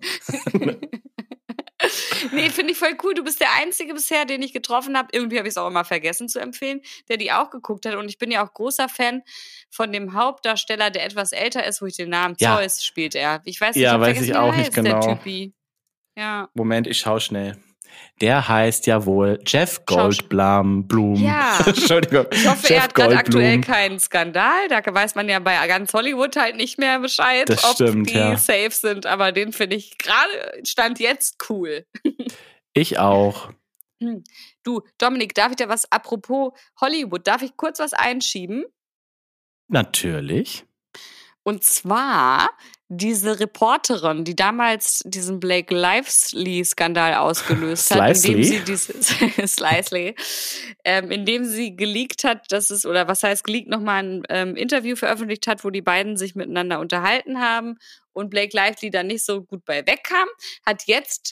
Nee, finde ich voll cool. Du bist der Einzige bisher, den ich getroffen habe. Irgendwie habe ich es auch immer vergessen zu empfehlen, der die auch geguckt hat. Und ich bin ja auch großer Fan von dem Hauptdarsteller, der etwas älter ist, wo ich den Namen Ja. Zeus spielt er. Ich weiß nicht, Ja, ich hab weiß vergessen, ich wie er auch nicht heißt, genau. Der Typi. Ja. Moment, ich schau schnell. Der heißt ja wohl Jeff Goldblum. Blum. Ja. Entschuldigung. Ich hoffe, Jeff er hat gerade Goldblum. aktuell keinen Skandal. Da weiß man ja bei ganz Hollywood halt nicht mehr Bescheid, Das ob stimmt, die ja. safe sind. Aber den finde ich gerade Stand jetzt cool. Ich auch. Hm. Du, Dominik, darf ich dir was, apropos Hollywood, darf ich kurz was einschieben? Natürlich. Und zwar diese Reporterin, die damals diesen Blake Lively-Skandal ausgelöst hat, indem sie dieses Slicely, ähm, indem sie geleakt hat, dass es, oder was heißt geleakt, nochmal ein ähm, Interview veröffentlicht hat, wo die beiden sich miteinander unterhalten haben und Blake Lively dann nicht so gut bei wegkam, hat jetzt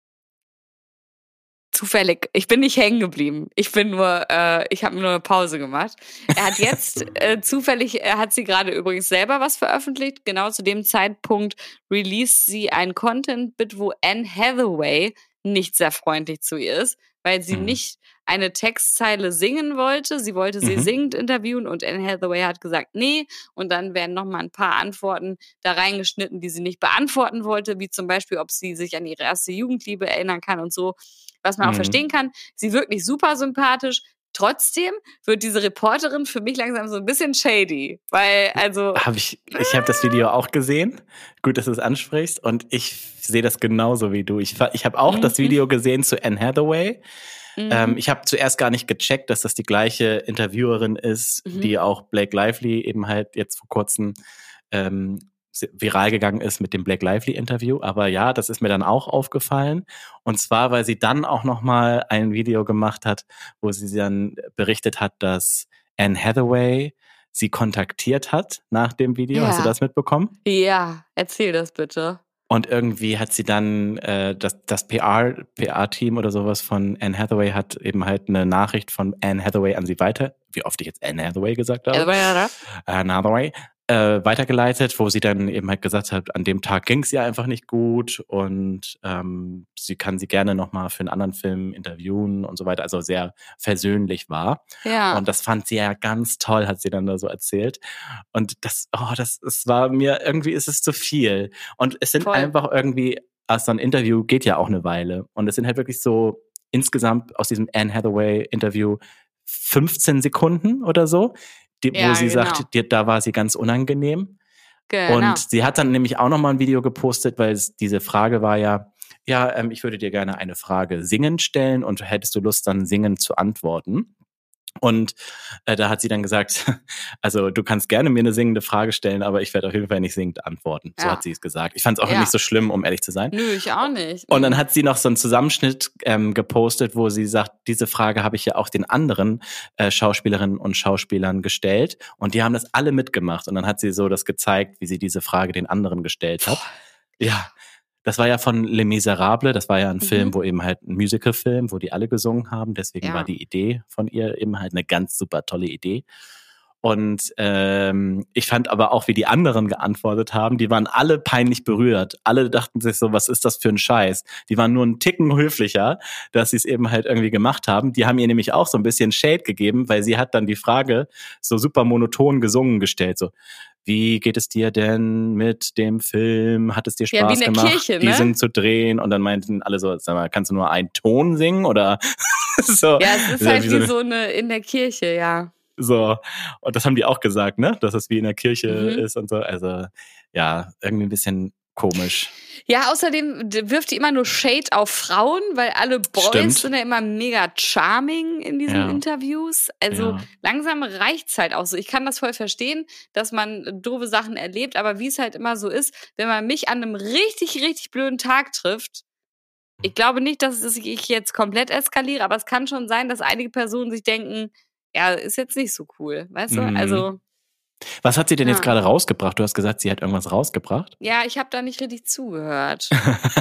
zufällig, ich bin nicht hängen geblieben. Ich bin nur, äh, ich habe nur eine Pause gemacht. Er hat jetzt äh, zufällig, er hat sie gerade übrigens selber was veröffentlicht. Genau zu dem Zeitpunkt released sie ein Content-Bit, wo Anne Hathaway nicht sehr freundlich zu ihr ist, weil sie mhm. nicht eine Textzeile singen wollte. Sie wollte sie mhm. singend interviewen und Anne Hathaway hat gesagt, nee. Und dann werden nochmal ein paar Antworten da reingeschnitten, die sie nicht beantworten wollte, wie zum Beispiel, ob sie sich an ihre erste Jugendliebe erinnern kann und so. Was man auch mhm. verstehen kann. Sie wirkt nicht super sympathisch. Trotzdem wird diese Reporterin für mich langsam so ein bisschen shady. Weil, also... Hab ich ich habe das Video auch gesehen. Gut, dass du es ansprichst. Und ich sehe das genauso wie du. Ich, ich habe auch mhm. das Video gesehen zu Anne Hathaway. Mhm. Ähm, ich habe zuerst gar nicht gecheckt, dass das die gleiche Interviewerin ist, mhm. die auch Blake Lively eben halt jetzt vor kurzem... Ähm, viral gegangen ist mit dem Blake Lively-Interview. Aber ja, das ist mir dann auch aufgefallen. Und zwar, weil sie dann auch nochmal ein Video gemacht hat, wo sie dann berichtet hat, dass Anne Hathaway sie kontaktiert hat nach dem Video. Ja. Hast du das mitbekommen? Ja, erzähl das bitte. Und irgendwie hat sie dann, äh, das, das P R, P R-Team oder sowas von Anne Hathaway hat eben halt eine Nachricht von Anne Hathaway an sie weiter, wie oft ich jetzt Anne Hathaway gesagt habe. Anne Hathaway. Äh, weitergeleitet, wo sie dann eben halt gesagt hat, an dem Tag ging es ihr einfach nicht gut und ähm, sie kann sie gerne nochmal für einen anderen Film interviewen und so weiter, also sehr versöhnlich war. Ja. Und das fand sie ja ganz toll, hat sie dann da so erzählt. Und das, oh, das, es war mir, irgendwie ist es zu viel. Und es sind Voll. einfach irgendwie, also so ein Interview geht ja auch eine Weile. Und es sind halt wirklich so insgesamt aus diesem Anne Hathaway-Interview fünfzehn Sekunden oder so, Die, ja, wo sie genau. sagt, die, da war sie ganz unangenehm. Genau. Und sie hat dann nämlich auch nochmal ein Video gepostet, weil es, diese Frage war ja, ja, ähm, ich würde dir gerne eine Frage singend stellen und hättest du Lust, dann singend zu antworten? Und äh, da hat sie dann gesagt, also du kannst gerne mir eine singende Frage stellen, aber ich werde auf jeden Fall nicht singend antworten. So ja. hat sie es gesagt. Ich fand es auch ja. nicht so schlimm, um ehrlich zu sein. Nö, ich auch nicht. Und dann hat sie noch so einen Zusammenschnitt ähm, gepostet, wo sie sagt, diese Frage habe ich ja auch den anderen äh, Schauspielerinnen und Schauspielern gestellt. Und die haben das alle mitgemacht. Und dann hat sie so das gezeigt, wie sie diese Frage den anderen gestellt hat. Puh. Ja. Das war ja von Les Miserables, das war ja ein mhm. Film, wo eben halt ein Musical-Film, wo die alle gesungen haben. Deswegen ja. war die Idee von ihr eben halt eine ganz super tolle Idee. Und ähm, ich fand aber auch, wie die anderen geantwortet haben, die waren alle peinlich berührt. Alle dachten sich so, was ist das für ein Scheiß? Die waren nur einen Ticken höflicher, dass sie es eben halt irgendwie gemacht haben. Die haben ihr nämlich auch so ein bisschen Shade gegeben, weil sie hat dann die Frage so super monoton gesungen gestellt, so: wie geht es dir denn mit dem Film? Hat es dir Spaß Ja, wie in der gemacht, Kirche, ne? diesen zu drehen? Und dann meinten alle so, sag mal, kannst du nur einen Ton singen? Oder so. Ja, es ist Ja, halt wie wie so so, eine- eine in der Kirche, ja. So, und das haben die auch gesagt, ne? Dass es wie in der Kirche Mhm. ist und so. Also, ja, irgendwie ein bisschen komisch. Ja, außerdem d- wirft die immer nur Shade auf Frauen, weil alle Boys Stimmt. sind ja immer mega charming in diesen Ja. Interviews. Also Ja. langsam reicht's halt auch so. Ich kann das voll verstehen, dass man doofe Sachen erlebt, aber wie es halt immer so ist, wenn man mich an einem richtig, richtig blöden Tag trifft, ich glaube nicht, dass es- ich jetzt komplett eskaliere, aber es kann schon sein, dass einige Personen sich denken, ja, ist jetzt nicht so cool, weißt du? Mhm. Also, Was hat sie denn jetzt Ja. gerade rausgebracht? Du hast gesagt, sie hat irgendwas rausgebracht. ja, ich habe da nicht richtig zugehört.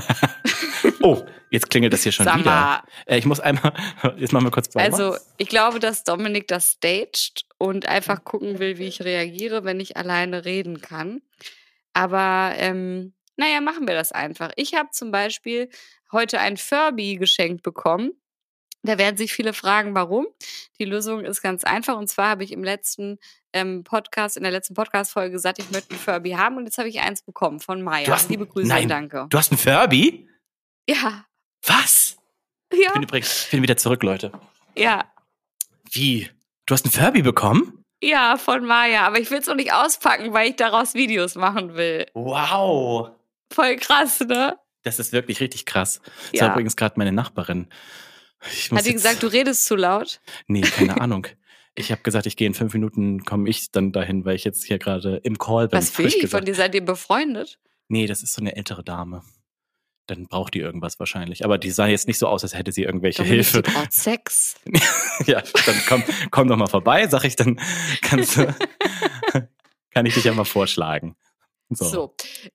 Oh, jetzt klingelt das hier schon Sag wieder. mal. Äh, ich muss einmal, jetzt machen wir kurz Pause. Also, ich glaube, dass Dominik das staged und einfach gucken will, wie ich reagiere, wenn ich alleine reden kann. Aber, ähm, naja, machen wir das einfach. Ich habe zum Beispiel heute ein Furby geschenkt bekommen. Da werden sich viele fragen, warum. Die Lösung ist ganz einfach. Und zwar habe ich im letzten ähm, Podcast, in der letzten Podcast-Folge gesagt, ich möchte ein Furby haben. Und jetzt habe ich eins bekommen von Maya. Du hast- Liebe Grüße Nein. und danke. Du hast einen Furby? Ja, Was? Ich ja, bin übrigens, ich bin wieder zurück, Leute. ja. Wie? Du hast einen Furby bekommen? Ja, von Maya. Aber ich will es noch nicht auspacken, weil ich daraus Videos machen will. Wow. Voll krass, ne? Das ist wirklich richtig krass. Das Ja. war übrigens gerade meine Nachbarin. Ich muss Hat die jetzt- gesagt, du redest zu laut? Nee, keine Ahnung. Ich habe gesagt, ich gehe in fünf Minuten, komme ich dann dahin, weil ich jetzt hier gerade im Call bin. Was will frisch die? gesagt. Von dir seid ihr befreundet? Nee, das ist so eine ältere Dame. Dann braucht die irgendwas wahrscheinlich. Aber die sah jetzt nicht so aus, als hätte sie irgendwelche Dominik, Hilfe. die braucht Sex. Ja, dann komm, komm doch mal vorbei, sag ich, dann kannst du, kann ich dich ja mal vorschlagen. So. So.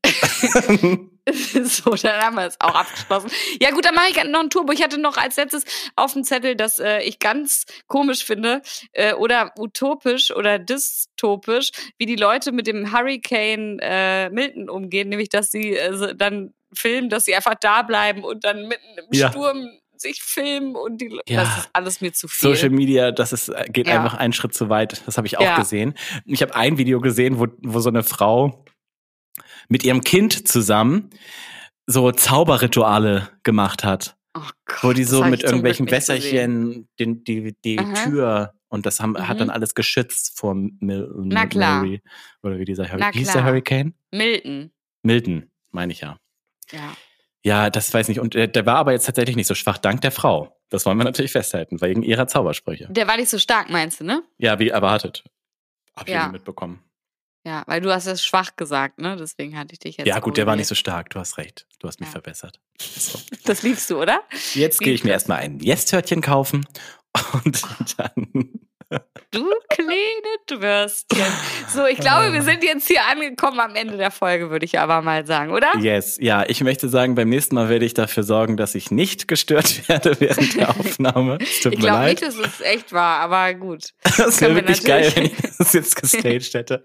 So, dann haben wir es auch abgeschlossen. Ja gut, dann mache ich noch ein Turbo. Ich hatte noch als letztes auf dem Zettel, dass äh, ich ganz komisch finde äh, oder utopisch oder dystopisch, wie die Leute mit dem Hurricane äh, Milton umgehen, nämlich dass sie äh, so dann filmen, dass sie einfach da bleiben und dann mitten im Ja. Sturm sich filmen und die Le- Ja. das ist alles mir zu viel. Social Media, das ist, geht Ja. einfach einen Schritt zu weit. Das habe ich auch Ja. gesehen. Ich habe ein Video gesehen, wo, wo so eine Frau mit ihrem Kind zusammen so Zauberrituale gemacht hat. Oh Gott, Wo die das so hab mit ich zum irgendwelchen Glück nicht gesehen. Wässerchen den, die, die Aha. Tür und das haben, hat Mhm. dann alles geschützt vor Mil Na klar. Mary. Oder wie dieser Na Hurricane. Wie hieß der klar. Hurricane? Milton. Milton, meine ich ja. Ja. Ja, das weiß ich nicht. Und der, der war aber jetzt tatsächlich nicht so schwach, dank der Frau. Das wollen wir natürlich festhalten, wegen ihrer Zaubersprüche. Der war nicht so stark, meinst du, ne? Ja, wie erwartet. Hab ich Ja. irgendwie mitbekommen. Ja, weil du hast es schwach gesagt, ne? Deswegen hatte ich dich jetzt. Ja, gut, der war nicht korrigiert. so stark. Du hast recht. Du hast mich Ja. verbessert. So. Das liebst du, oder? Jetzt gehe ich mir Lieb. erstmal ein Yes-Törtchen kaufen und dann. Du kleine Würstchen. So, ich glaube, wir sind jetzt hier angekommen am Ende der Folge, würde ich aber mal sagen, oder? Yes, ja, ich möchte sagen, beim nächsten Mal werde ich dafür sorgen, dass ich nicht gestört werde während der Aufnahme. Es tut Ich mir glaube leid. nicht, dass es echt war, aber gut. Das wäre können wir wirklich geil, wenn natürlich- ich das jetzt gestaged hätte.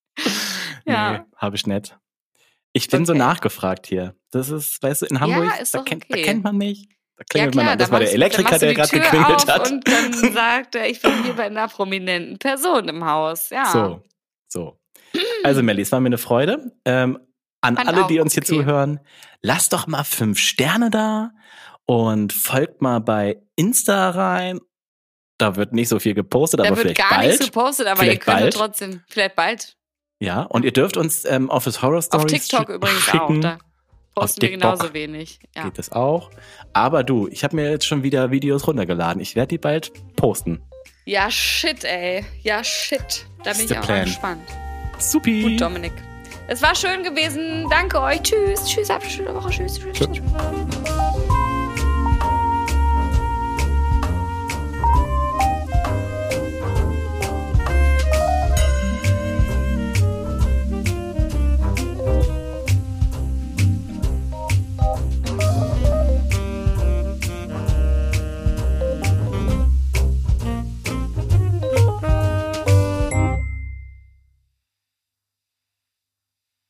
Ja. Nee, habe ich nicht. Ich bin so Okay. nachgefragt hier. Das ist, weißt du, in Hamburg, ist da, doch kennt, da okay. kennt man nicht. Da Ja klingelt man klar, an. Das dann war der machst du- Elektriker, dann der machst gerade du die Tür geklingelt auf hat. Und dann sagt er, ich bin hier bei einer prominenten Person im Haus. Ja. So, so. Also Melli, es war mir eine Freude. Ähm, an Fand alle, auch die uns hier okay. zuhören, lasst doch mal fünf Sterne da und folgt mal bei Insta rein. Da wird nicht so viel gepostet, Da aber wird vielleicht gar bald. nichts gepostet, aber Vielleicht ihr könnt bald. trotzdem, vielleicht bald. Ja, und ihr dürft uns ähm, Office Horror Auf Stories TikTok schick- übrigens schicken. auch. Da posten wir TikTok genauso wenig. Ja. Geht das auch. Aber du, ich habe mir jetzt schon wieder Videos runtergeladen. Ich werde die bald posten. ja, shit, ey. Ja, shit. Da That's bin the ich auch plan. mal gespannt. Supi. Gut, Dominik. Es war schön gewesen. Danke euch. Tschüss. Tschüss. Habt eine schöne Woche. Tschüss. Tschüss. Tschüss.